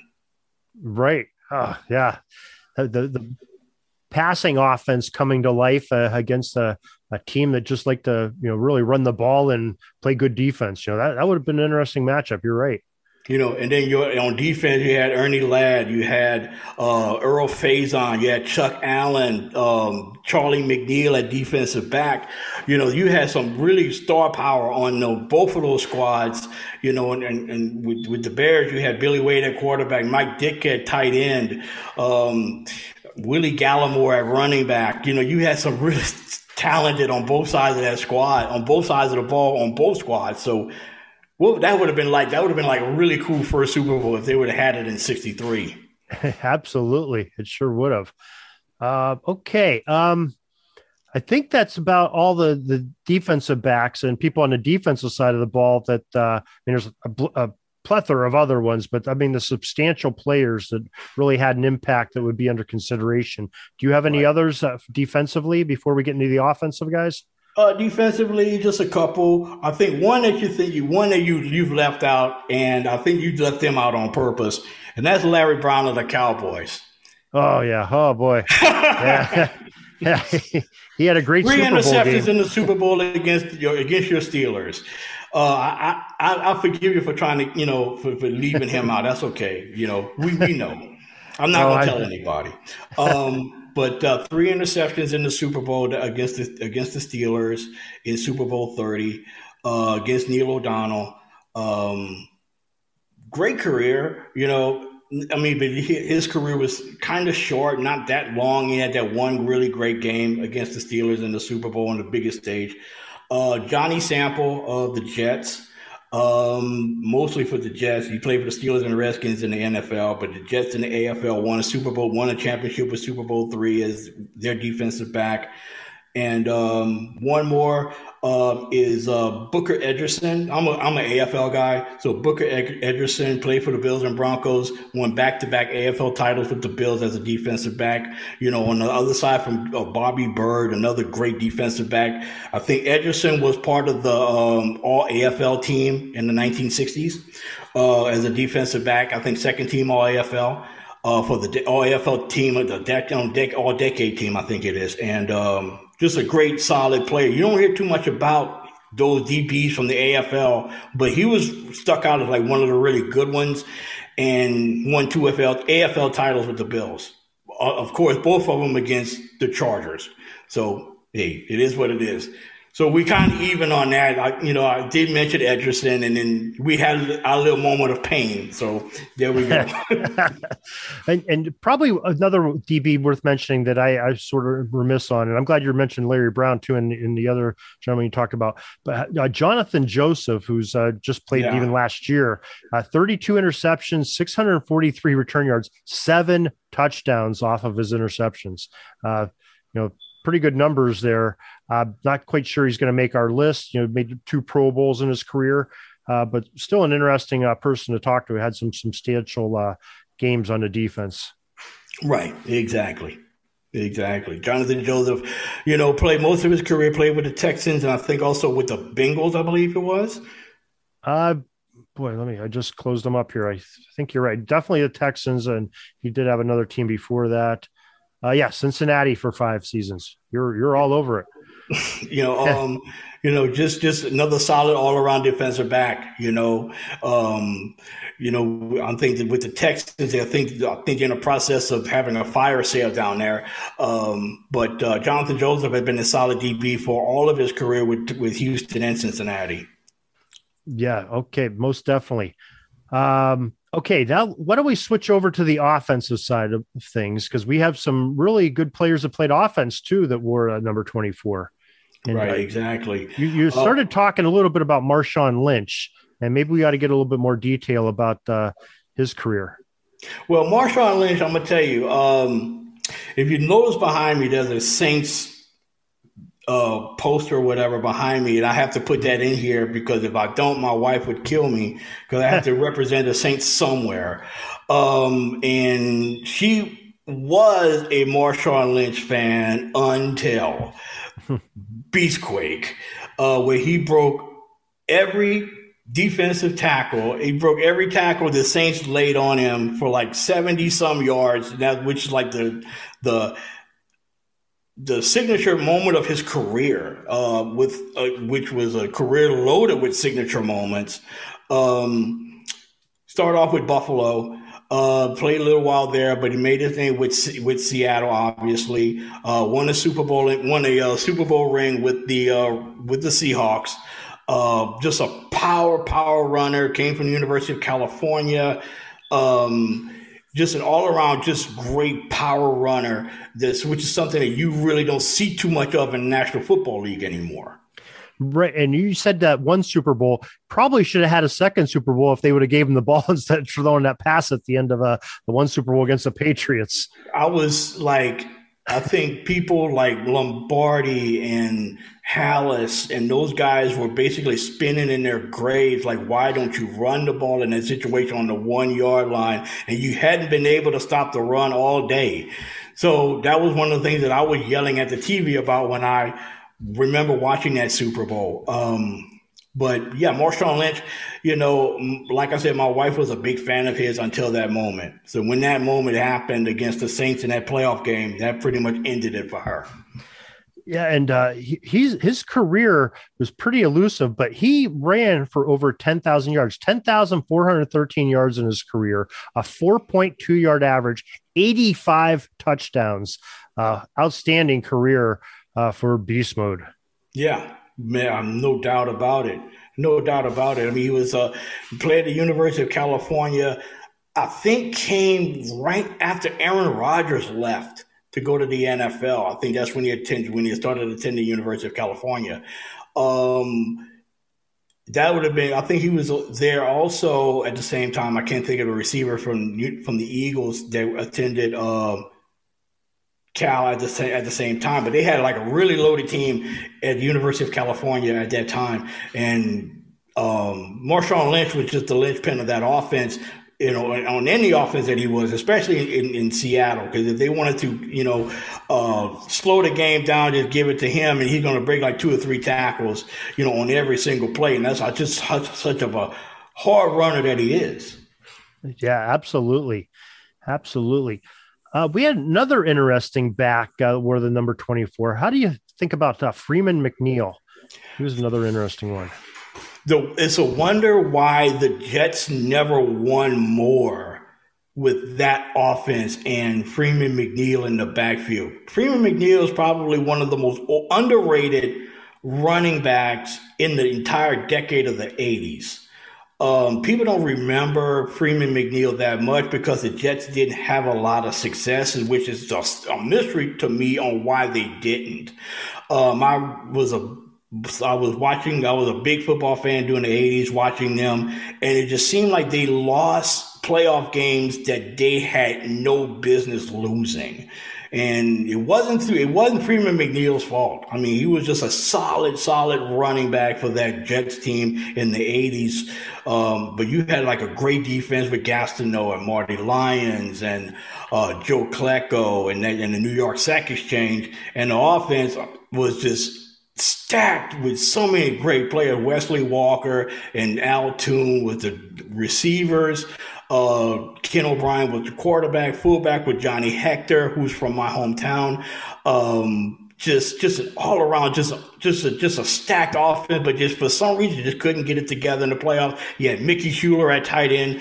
Right. Oh, yeah. The, the, the passing offense coming to life uh, against a, a team that just like to, you know, really run the ball and play good defense. You know, that, that would have been an interesting matchup. You're right. You know, and then you're on defense, you had Ernie Ladd, you had uh, Earl Faison, you had Chuck Allen, um, Charlie McNeil at defensive back. You know, you had some really star power on you know, both of those squads. You know, and, and, and with, with the Bears, you had Billy Wade at quarterback, Mike Ditka at tight end, um, Willie Gallimore at running back. You know, you had some really talented on both sides of that squad, on both sides of the ball, on both squads. So, well, that would have been like that would have been like a really cool first Super Bowl if they would have had it in sixty-three. Absolutely, it sure would have. Uh, okay, um, I think that's about all the the defensive backs and people on the defensive side of the ball. That uh, I mean, there's a, a plethora of other ones, but I mean the substantial players that really had an impact that would be under consideration. Do you have any right. others uh, defensively before we get into the offensive guys? Uh, defensively, just a couple. I think one that you think you one that you you've left out, and I think you left them out on purpose, and that's Larry Brown of the Cowboys. Oh yeah, oh boy, yeah, yeah. He had a great three Super Bowl interceptions game. in the Super Bowl against your against your Steelers. Uh, I, I I forgive you for trying to you know for, for leaving him out. That's okay. You know we we know. I'm not oh, gonna I, tell anybody. Um, But uh, three interceptions in the Super Bowl against the, against the Steelers in Super Bowl thirty, uh, against Neil O'Donnell. Um, great career, you know. I mean, but his career was kind of short, not that long. He had that one really great game against the Steelers in the Super Bowl on the biggest stage. Uh, Johnny Sample of the Jets. Um, mostly for the Jets. He played for the Steelers and the Redskins in the N F L, but the Jets in the A F L won a Super Bowl, won a championship with Super Bowl three as their defensive back. And um, one more, uh, is uh, Booker Edgerson. I'm a, I'm an A F L guy. So Booker Ed- Edgerson played for the Bills and Broncos, won back-to-back A F L titles with the Bills as a defensive back. You know, on the other side from uh, Bobby Bird, another great defensive back. I think Edgerson was part of the um, all-A F L team in the nineteen sixties uh, as a defensive back. I think second team all-A F L. Uh, for the all A F L team, the dec- all decade team, I think it is. And um, just a great, solid player. You don't hear too much about those D Bs from the A F L, but he was stuck out as like one of the really good ones and won two A F L titles with the Bills. Uh, of course, both of them against the Chargers. So, hey, it is what it is. So we kind of even on that. I, you know, I did mention Edgerson, and then we had our little moment of pain. So there we go. and, and probably another D B worth mentioning that I, I sort of remiss on, and I'm glad you mentioned Larry Brown too, in, in the other gentleman you talked about. But uh, Jonathan Joseph, who's uh, just played yeah. even last year, uh, thirty-two interceptions, six hundred forty-three return yards, seven touchdowns off of his interceptions. Uh, you know, pretty good numbers there. Uh, not quite sure he's going to make our list. You know, made two Pro Bowls in his career, uh, but still an interesting uh, person to talk to. He had some substantial uh, games on the defense. Right. Exactly. Exactly. Jonathan Joseph, you know, played most of his career, played with the Texans, and I think also with the Bengals, I believe it was. Uh, boy, let me, I just closed them up here. I think you're right. Definitely the Texans, and he did have another team before that. Uh, yeah, Cincinnati for five seasons. You're you're all over it. you know, um, you know, just just another solid all around defensive back. You know, um, you know, I'm thinking with the Texans, I think I think in the process of having a fire sale down there. Um, but uh, Jonathan Joseph had been a solid D B for all of his career with with Houston and Cincinnati. Yeah. Okay. Most definitely. Um, Okay, now why don't we switch over to the offensive side of things, because we have some really good players that played offense too that wore uh, number twenty-four. And, right, uh, exactly. You, you started uh, talking a little bit about Marshawn Lynch, and maybe we ought to get a little bit more detail about uh, his career. Well, Marshawn Lynch, I'm going to tell you, um, if you notice behind me, there's a Saints uh, poster or whatever behind me, and I have to put that in here because if I don't, my wife would kill me because I have to represent the Saints somewhere. Um, and she was a Marshawn Lynch fan until Beastquake, uh, where he broke every defensive tackle. He broke every tackle the Saints laid on him for like seventy some yards, that which is like the the the signature moment of his career, uh, with uh, which was a career loaded with signature moments. Um, start off with Buffalo, uh, played a little while there, but he made his name with with Seattle. Obviously, uh, won a Super Bowl, won a uh, Super Bowl ring with the uh, with the Seahawks. Uh, just a power power runner. Came from the University of California. Um, Just an all-around, just great power runner, this, which is something that you really don't see too much of in the National Football League anymore. Right, and you said that one Super Bowl probably should have had a second Super Bowl if they would have gave him the ball instead of throwing that pass at the end of uh, the one Super Bowl against the Patriots. I was like, I think people like Lombardi and Hallis and those guys were basically spinning in their graves like, why don't you run the ball in that situation on the one-yard line? And you hadn't been able to stop the run all day. So that was one of the things that I was yelling at the T V about when I remember watching that Super Bowl. Um, but, yeah, Marshawn Lynch, you know, like I said, my wife was a big fan of his until that moment. So when that moment happened against the Saints in that playoff game, that pretty much ended it for her. Yeah, and uh, he, he's his career was pretty elusive, but he ran for over ten thousand yards, ten thousand four hundred thirteen yards in his career, a four point two yard average, eighty-five touchdowns. Uh, outstanding career uh, for Beast Mode. Yeah, man, no doubt about it. No doubt about it. I mean, he was uh, played at the University of California, I think came right after Aaron Rodgers left to go to the N F L. I think that's when he attended, when he started attending the University of California. Um, that would have been, I think he was there also at the same time. I can't think of a receiver from from the Eagles that attended uh, Cal at the same at the same time, but they had like a really loaded team at the University of California at that time, and um, Marshawn Lynch was just the linchpin of that offense. You know, on any offense that he was, especially in, in Seattle, because if they wanted to, you know, uh, slow the game down, just give it to him, and he's going to break like two or three tackles, you know, on every single play, and that's just such, such of a hard runner that he is. Yeah, absolutely, absolutely. Uh, we had another interesting back, uh, wore the number twenty-four. How do you think about uh, Freeman McNeil? He was another interesting one. The, it's a wonder why the Jets never won more with that offense and Freeman McNeil in the backfield. Freeman McNeil is probably one of the most underrated running backs in the entire decade of the eighties. Um, people don't remember Freeman McNeil that much because the Jets didn't have a lot of successes, which is just a mystery to me on why they didn't. Um, I was a I was watching, I was a big football fan during the eighties, watching them, and it just seemed like they lost playoff games that they had no business losing. And it wasn't through, it wasn't Freeman McNeil's fault. I mean, he was just a solid, solid running back for that Jets team in the eighties. Um, but you had like a great defense with Gastineau and Marty Lyons and uh, Joe Klecko and, and the New York Sack Exchange. And the offense was just stacked with so many great players. Wesley Walker and Al Toon with the receivers. Uh, Ken O'Brien was the quarterback. Fullback with Johnny Hector, who's from my hometown. Um, just, just an all around, just, just, a, just a stacked offense. But just for some reason, just couldn't get it together in the playoffs. You had Mickey Schuler at tight end.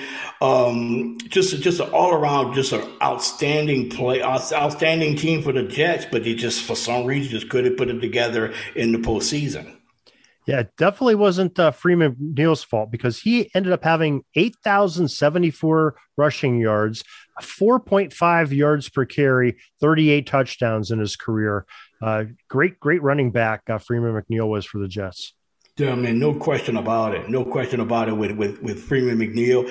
Um, just, just an all around, just an outstanding play, outstanding team for the Jets. But they just, for some reason, just couldn't put it together in the postseason. Yeah, it definitely wasn't uh, Freeman McNeil's fault because he ended up having eight thousand seventy-four rushing yards, four point five yards per carry, thirty-eight touchdowns in his career. Uh, great, great running back uh, Freeman McNeil was for the Jets. Yeah, man, no question about it. No question about it with with, with Freeman McNeil.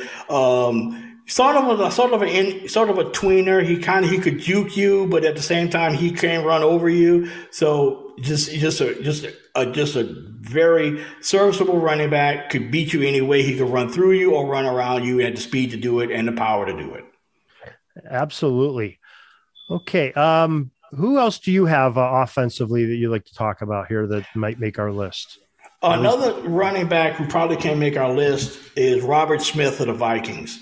Um, sort of a sort of a sort of a tweener. He kind of he could juke you, but at the same time he can't run over you. So just just a just a just a very serviceable running back. Could beat you any way. He could run through you or run around you. He had the speed to do it and the power to do it. Absolutely. Okay. Um, who else do you have uh, offensively that you like to talk about here that might make our list? Another running back who probably can't make our list is Robert Smith of the Vikings.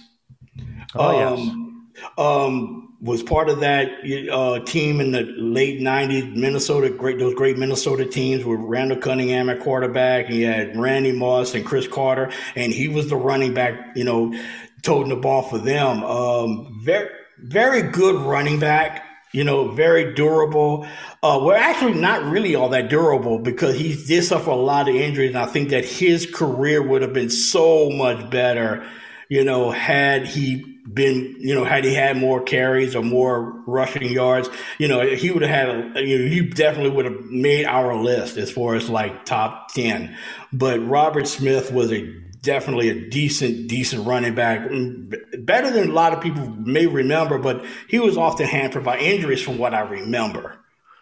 Oh, um, yes. Um, was part of that uh, team in the late nineties, Minnesota, great those great Minnesota teams with Randall Cunningham at quarterback. He had Randy Moss and Chris Carter, and he was the running back, you know, toting the ball for them. Um, very, very good running back. You know, very durable. Uh, we're actually not really all that durable because he did suffer a lot of injuries. And I think that his career would have been so much better, you know, had he been, you know, had he had more carries or more rushing yards. You know, he would have had, a, you know, he definitely would have made our list as far as like top ten. But Robert Smith was a definitely a decent, decent running back, better than a lot of people may remember, but he was often hampered by injuries from what I remember.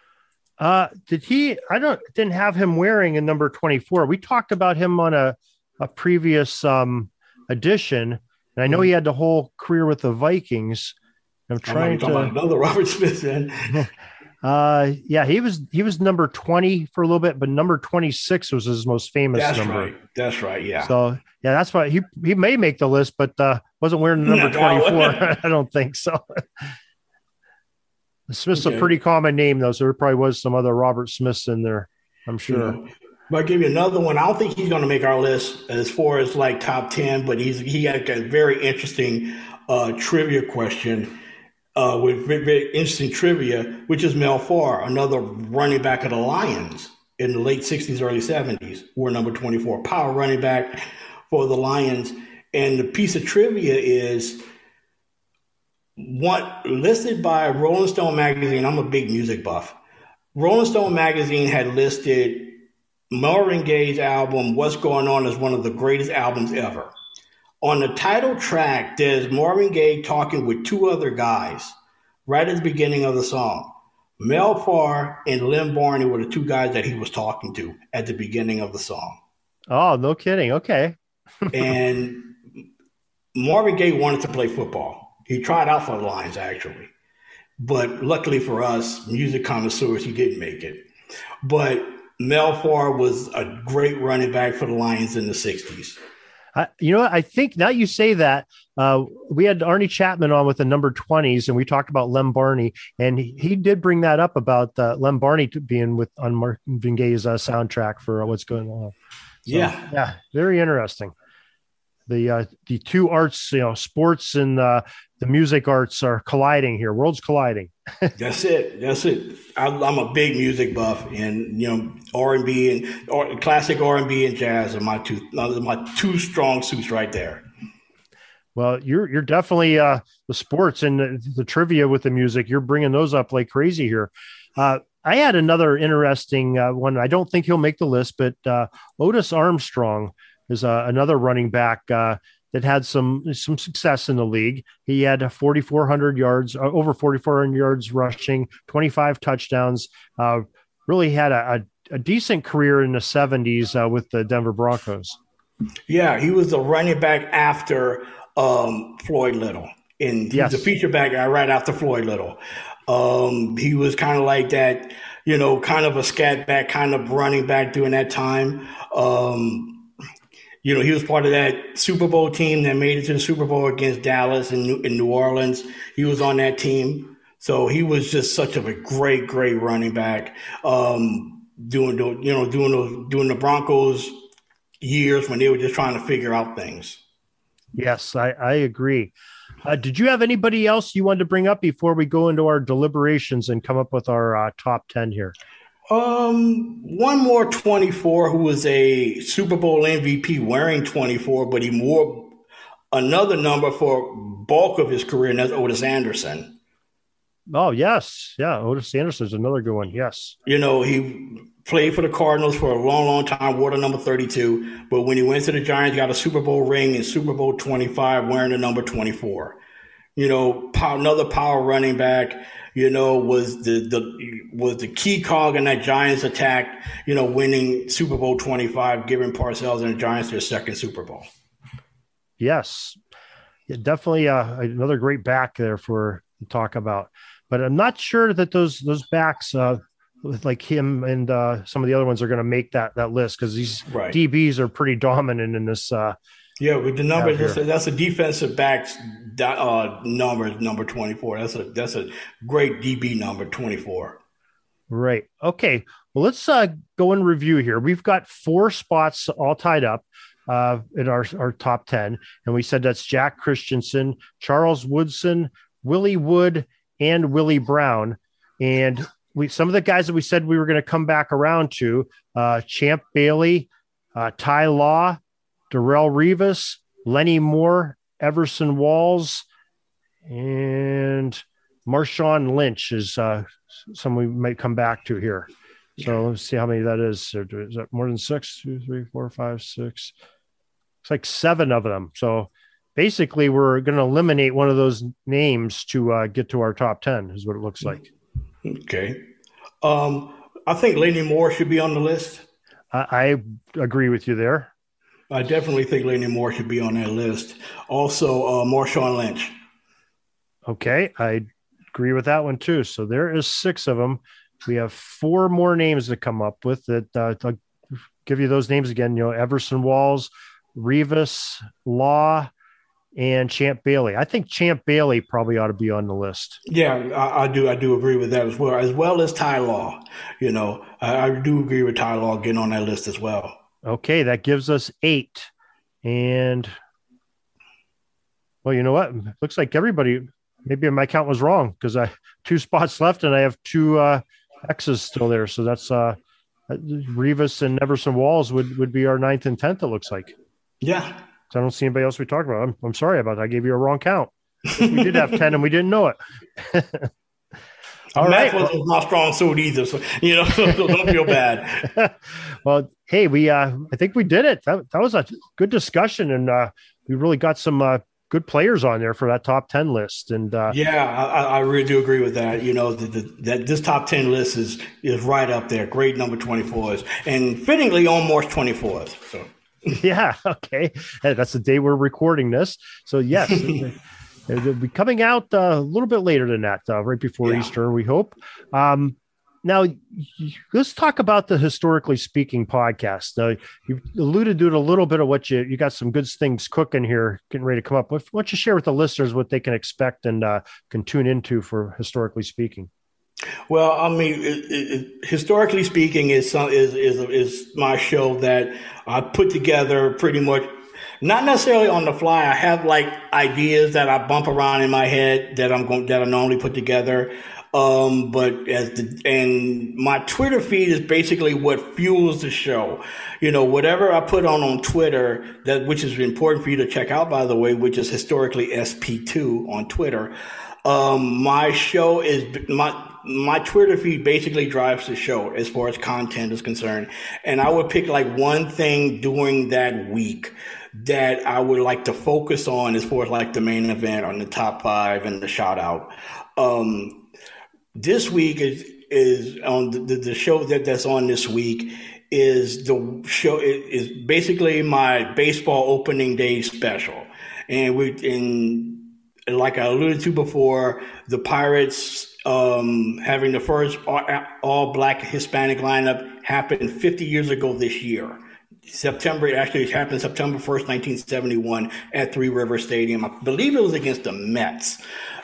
Uh, did he, I don't, didn't have him wearing a number twenty-four. We talked about him on a, a previous um, edition, and I know he had the whole career with the Vikings. I'm trying I'm to about another Robert Smith then. Uh, yeah, he was he was number twenty for a little bit, but number twenty-six was his most famous that's number. Right. That's right. Yeah. So yeah, that's why he he may make the list, but uh, wasn't wearing the number twenty-four. I don't think so. Smith's okay. A pretty common name though, so there probably was some other Robert Smiths in there, I'm sure. Yeah. But I'll give you another one. I don't think he's going to make our list as far as like top ten, but he's he had a very interesting uh, trivia question. Uh, with very, very interesting trivia, which is Mel Farr, another running back of the Lions in the late sixties, early seventies, wore number twenty-four, power running back for the Lions. And the piece of trivia is what listed by Rolling Stone magazine. I'm a big music buff. Rolling Stone magazine had listed Marvin Gaye's album, What's Going On, as one of the greatest albums ever. On the title track, there's Marvin Gaye talking with two other guys right at the beginning of the song. Mel Farr and Lem Barney were the two guys that he was talking to at the beginning of the song. Oh, no kidding. Okay. And Marvin Gaye wanted to play football. He tried out for the Lions, actually. But luckily for us, music connoisseurs, he didn't make it. But Mel Farr was a great running back for the Lions in the sixties. Uh, you know what? I think now you say that, uh, we had Arnie Chapman on with the number twenties, and we talked about Lem Barney, and he, he did bring that up about uh, Lem Barney being with on Marvin Gaye's uh, soundtrack for uh, what's going on. So, yeah, yeah, very interesting. The uh, the two arts, you know, sports and uh, the music arts are colliding here. Worlds colliding. That's it. That's it. I, I'm a big music buff, and you know, R and B and or, classic R and B and jazz are my two my two strong suits right there. Well, you're you're definitely uh, the sports and the, the trivia with the music. You're bringing those up like crazy here. Uh, I had another interesting uh, one. I don't think he'll make the list, but uh, Otis Armstrong is uh, another running back uh, that had some some success in the league. He had forty-four hundred yards, uh, over forty-four hundred yards rushing, twenty-five touchdowns. Uh, really had a, a, a decent career in the seventies uh, with the Denver Broncos. Yeah, he was the running back after um, Floyd Little. And he yes. was a feature back guy right after Floyd Little. Um, he was kind of like that, you know, kind of a scat back, kind of running back during that time. Um, You know, he was part of that Super Bowl team that made it to the Super Bowl against Dallas and New, in New Orleans. He was on that team. So he was just such a great, great running back. Um, doing the, you know, doing the, doing the Broncos years when they were just trying to figure out things. Yes, I, I agree. Uh, did you have anybody else you wanted to bring up before we go into our deliberations and come up with our uh, top ten here? Um, one more twenty-four who was a Super Bowl M V P wearing twenty-four, but he wore another number for bulk of his career, and that's Otis Anderson. Oh, yes. Yeah, Otis Anderson's another good one. Yes. You know, he played for the Cardinals for a long, long time, wore the number thirty-two, but when he went to the Giants, got a Super Bowl ring in Super Bowl twenty-five wearing the number twenty-four. You know, another power running back. You know, was the, the was the key cog in that Giants attack, you know, winning Super Bowl twenty-five, giving Parcells and the Giants their second Super Bowl. Yes. Yeah, definitely uh, another great back there for to talk about. But I'm not sure that those those backs, uh, with like him and uh, some of the other ones, are going to make that that list because these right. D Bs are pretty dominant in this. Uh, Yeah, with the number, that's a, that's a defensive back's uh, number, number twenty-four. That's a that's a great D B number, twenty-four. Right. Okay. Well, let's uh, go and review here. We've got four spots all tied up uh, in our, our top ten. And we said that's Jack Christensen, Charles Woodson, Willie Wood, and Willie Brown. And we some of the guys that we said we were going to come back around to, uh, Champ Bailey, uh, Ty Law, Darrelle Revis, Lenny Moore, Everson Walls, and Marshawn Lynch is uh, some we might come back to here. So let's see how many that is. Is that more than six? Two, three, four, five, six. It's like seven of them. So basically, we're going to eliminate one of those names to uh, get to our top ten, is what it looks like. Okay. Um, I think Lenny Moore should be on the list. I, I agree with you there. I definitely think Lenny Moore should be on that list. Also, uh, Marshawn Lynch. Okay, I agree with that one too. So there is six of them. We have four more names to come up with that. Uh, I'll give you those names again. You know, Everson Walls, Revis, Law, and Champ Bailey. I think Champ Bailey probably ought to be on the list. Yeah, I, I do. I do agree with that as well, as well as Ty Law. You know, I, I do agree with Ty Law getting on that list as well. Okay, that gives us eight. And, well, you know what? Looks like everybody, maybe my count was wrong because I two spots left and I have two uh, X's still there. So that's uh, Revis and Everson Walls would, would be our ninth and tenth, it looks like. Yeah. So I don't see anybody else we talked about. I'm, I'm sorry about that. I gave you a wrong count. We did have ten and we didn't know it. All Math right. wasn't my strong suit either, so you know, so don't feel bad. Well, hey, we uh, I think we did it. That, that was a good discussion, and uh, we really got some uh, good players on there for that top ten list. And uh, yeah, I, I really do agree with that. You know, the, the, that this top ten list is is right up there. Great number twenty-fours, and fittingly on March twenty-fourth. So. Yeah. Okay. Hey, that's the day we're recording this. So yes, it'll be coming out uh, a little bit later than that, uh, right before yeah. Easter, we hope. Um, Now, let's talk about the Historically Speaking podcast. Uh, you alluded to it a little bit of what you, you got some good things cooking here, getting ready to come up with. Why don't you share with the listeners what they can expect and uh, can tune into for Historically Speaking? Well, I mean, it, it, Historically Speaking is, some, is, is, is my show that I put together pretty much, not necessarily on the fly. I have like ideas that I bump around in my head that I'm going, that I normally put together. Um, but as the, and my Twitter feed is basically what fuels the show. You know, whatever I put on on Twitter, that, which is important for you to check out, by the way, which is Historically S P two on Twitter. Um, my show is my, my Twitter feed basically drives the show as far as content is concerned. And I would pick like one thing during that week that I would like to focus on as far as like the main event on the top five and the shout out. Um, This week is is on the, the show that that's on this week is the show is basically my baseball opening day special, and we and like I alluded to before, the Pirates um, having the first all, all black Hispanic lineup happened fifty years ago this year. September actually it happened September first, nineteen seventy-one at Three River Stadium. I believe it was against the Mets,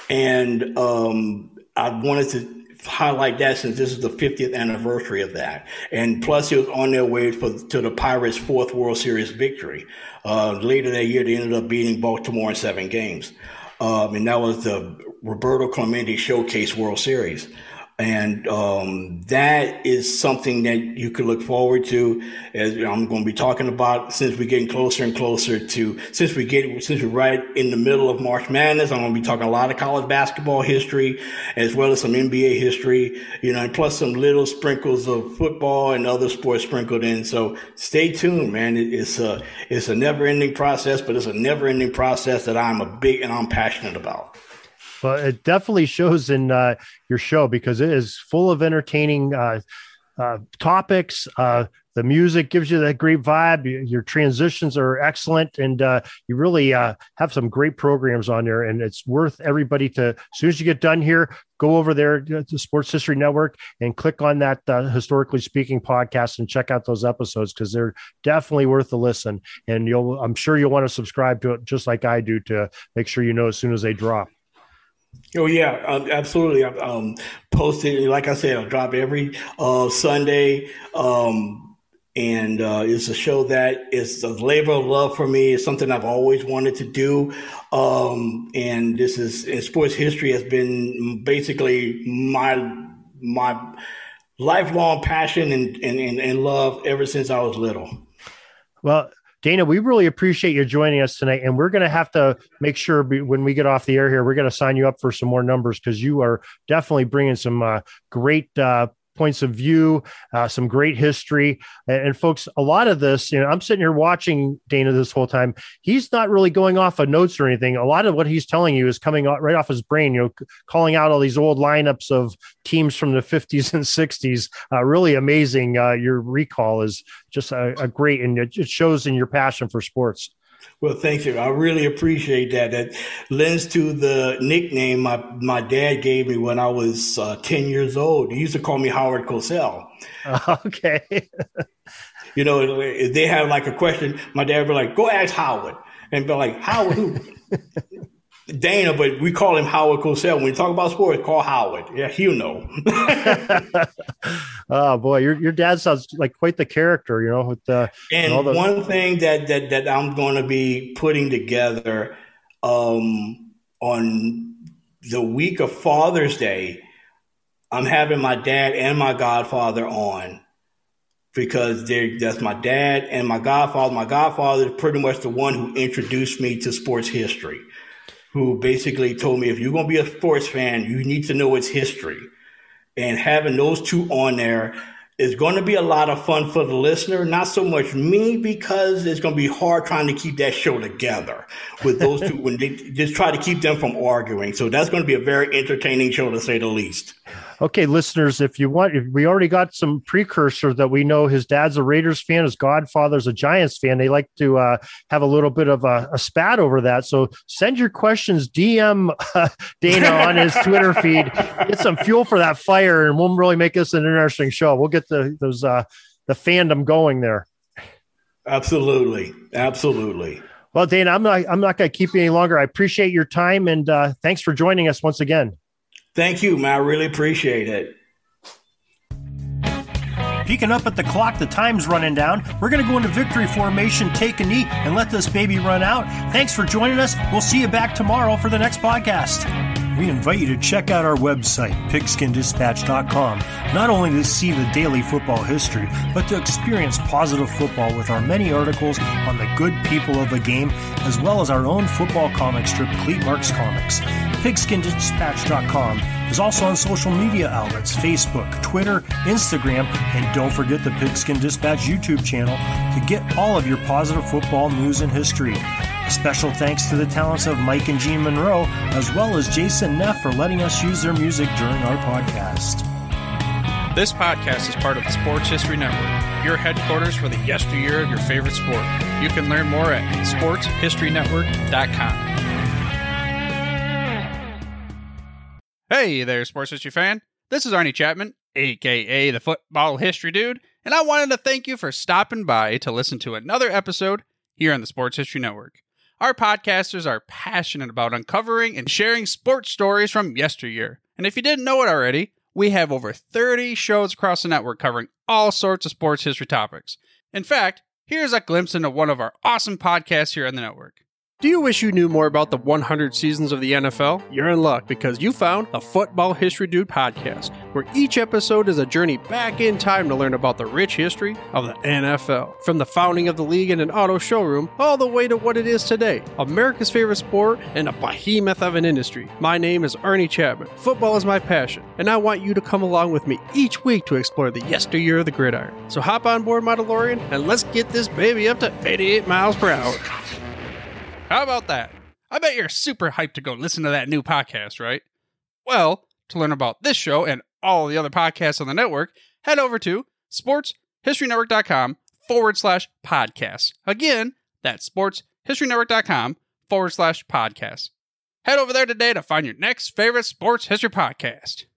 and um, I wanted to highlight that since this is the fiftieth anniversary of that. And plus it was on their way for, to the Pirates' fourth World Series victory. Uh, later that year, they ended up beating Baltimore in seven games. Um, and that was the Roberto Clemente Showcase World Series. And um, that is something that you could look forward to, as I'm going to be talking about since we're getting closer and closer to, since we get, since we're right in the middle of March Madness. I'm going to be talking a lot of college basketball history as well as some N B A history, you know, and plus some little sprinkles of football and other sports sprinkled in. So stay tuned, man. It, it's a, it's a never ending process, but it's a never ending process that I'm a big and I'm passionate about. Well, it definitely shows in uh, your show because it is full of entertaining uh, uh, topics. Uh, the music gives you that great vibe. Your transitions are excellent, and uh, you really uh, have some great programs on there. And it's worth everybody to, as soon as you get done here, go over there to Sports History Network and click on that uh, Historically Speaking podcast and check out those episodes because they're definitely worth a listen. And you'll, I'm sure you'll want to subscribe to it just like I do to make sure you know as soon as they drop. Oh yeah, um, absolutely. I um, posted, like I said, I'll drop every uh, Sunday, um, and uh, it's a show that is a labor of love for me. It's something I've always wanted to do, um, and this is and sports history has been basically my my lifelong passion and and, and, and love ever since I was little. Well, Dana, we really appreciate you joining us tonight, and we're going to have to make sure when we get off the air here, we're going to sign you up for some more numbers because you are definitely bringing some uh, great uh, points of view, uh, some great history. And, and folks, a lot of this, you know, I'm sitting here watching Dana this whole time. He's not really going off of notes or anything. A lot of what he's telling you is coming out right off his brain, you know, calling out all these old lineups of teams from the fifties and sixties. Uh, really amazing. Uh, your recall is just a, a great, and it, it shows in your passion for sports. Well, thank you. I really appreciate that. That lends to the nickname my, my dad gave me when I was uh, ten years old. He used to call me Howard Cosell. Okay. You know, if they have like a question, my dad would be like, go ask Howard. And be like, Howard who? Dana, but we call him Howard Cosell. When we talk about sports, call Howard. Yeah, he'll know. Oh boy, your your dad sounds like quite the character, you know. With the and all the- one thing that that that I'm going to be putting together um, on the week of Father's Day, I'm having my dad and my godfather on. Because that's my dad and my godfather. My godfather is pretty much the one who introduced me to sports history, who basically told me, if you're going to be a sports fan, you need to know its history. And having those two on there, It's going to be a lot of fun for the listener, not so much me, because it's going to be hard trying to keep that show together with those two when they just try to keep them from arguing. So that's going to be a very entertaining show, to say the least. Okay, listeners, if you want, if we already got some precursor that we know his dad's a Raiders fan, his godfather's a Giants fan. They like to uh, have a little bit of a, a spat over that. So send your questions, D M uh, Dana on his Twitter feed. Get some fuel for that fire, and we'll really make this an interesting show. We'll get the those uh, the fandom going there. Absolutely, absolutely. Well, Dana, I'm not I'm not going to keep you any longer. I appreciate your time, and uh, thanks for joining us once again. Thank you, man. I really appreciate it. Peeking up at the clock, the time's running down. We're going to go into victory formation, take a knee, and let this baby run out. Thanks for joining us. We'll see you back tomorrow for the next podcast. We invite you to check out our website, pigskin dispatch dot com, not only to see the daily football history, but to experience positive football with our many articles on the good people of the game, as well as our own football comic strip, Cleat Marks Comics. pigskin dispatch dot com is also on social media outlets, Facebook, Twitter, Instagram, and don't forget the Pigskin Dispatch YouTube channel to get all of your positive football news and history. A special thanks to the talents of Mike and Gene Monroe, as well as Jason Neff for letting us use their music during our podcast. This podcast is part of the Sports History Network, your headquarters for the yesteryear of your favorite sport. You can learn more at sports history network dot com. Hey there, sports history fan. This is Arnie Chapman, aka the Football History Dude, and I wanted to thank you for stopping by to listen to another episode here on the Sports History Network. Our podcasters are passionate about uncovering and sharing sports stories from yesteryear. And if you didn't know it already, we have over thirty shows across the network covering all sorts of sports history topics. In fact, here's a glimpse into one of our awesome podcasts here on the network. Do you wish you knew more about the one hundred seasons of the N F L? You're in luck because you found the Football History Dude podcast, where each episode is a journey back in time to learn about the rich history of the N F L. From the founding of the league in an auto showroom, all the way to what it is today, America's favorite sport and a behemoth of an industry. My name is Arnie Chapman. Football is my passion, and I want you to come along with me each week to explore the yesteryear of the gridiron. So hop on board my DeLorean and let's get this baby up to eighty-eight miles per hour. How about that? I bet you're super hyped to go listen to that new podcast, right? Well, to learn about this show and all the other podcasts on the network, head over to sports history network dot com forward slash podcasts. Again, that's sports history network dot com forward slash podcasts. Head over there today to find your next favorite sports history podcast.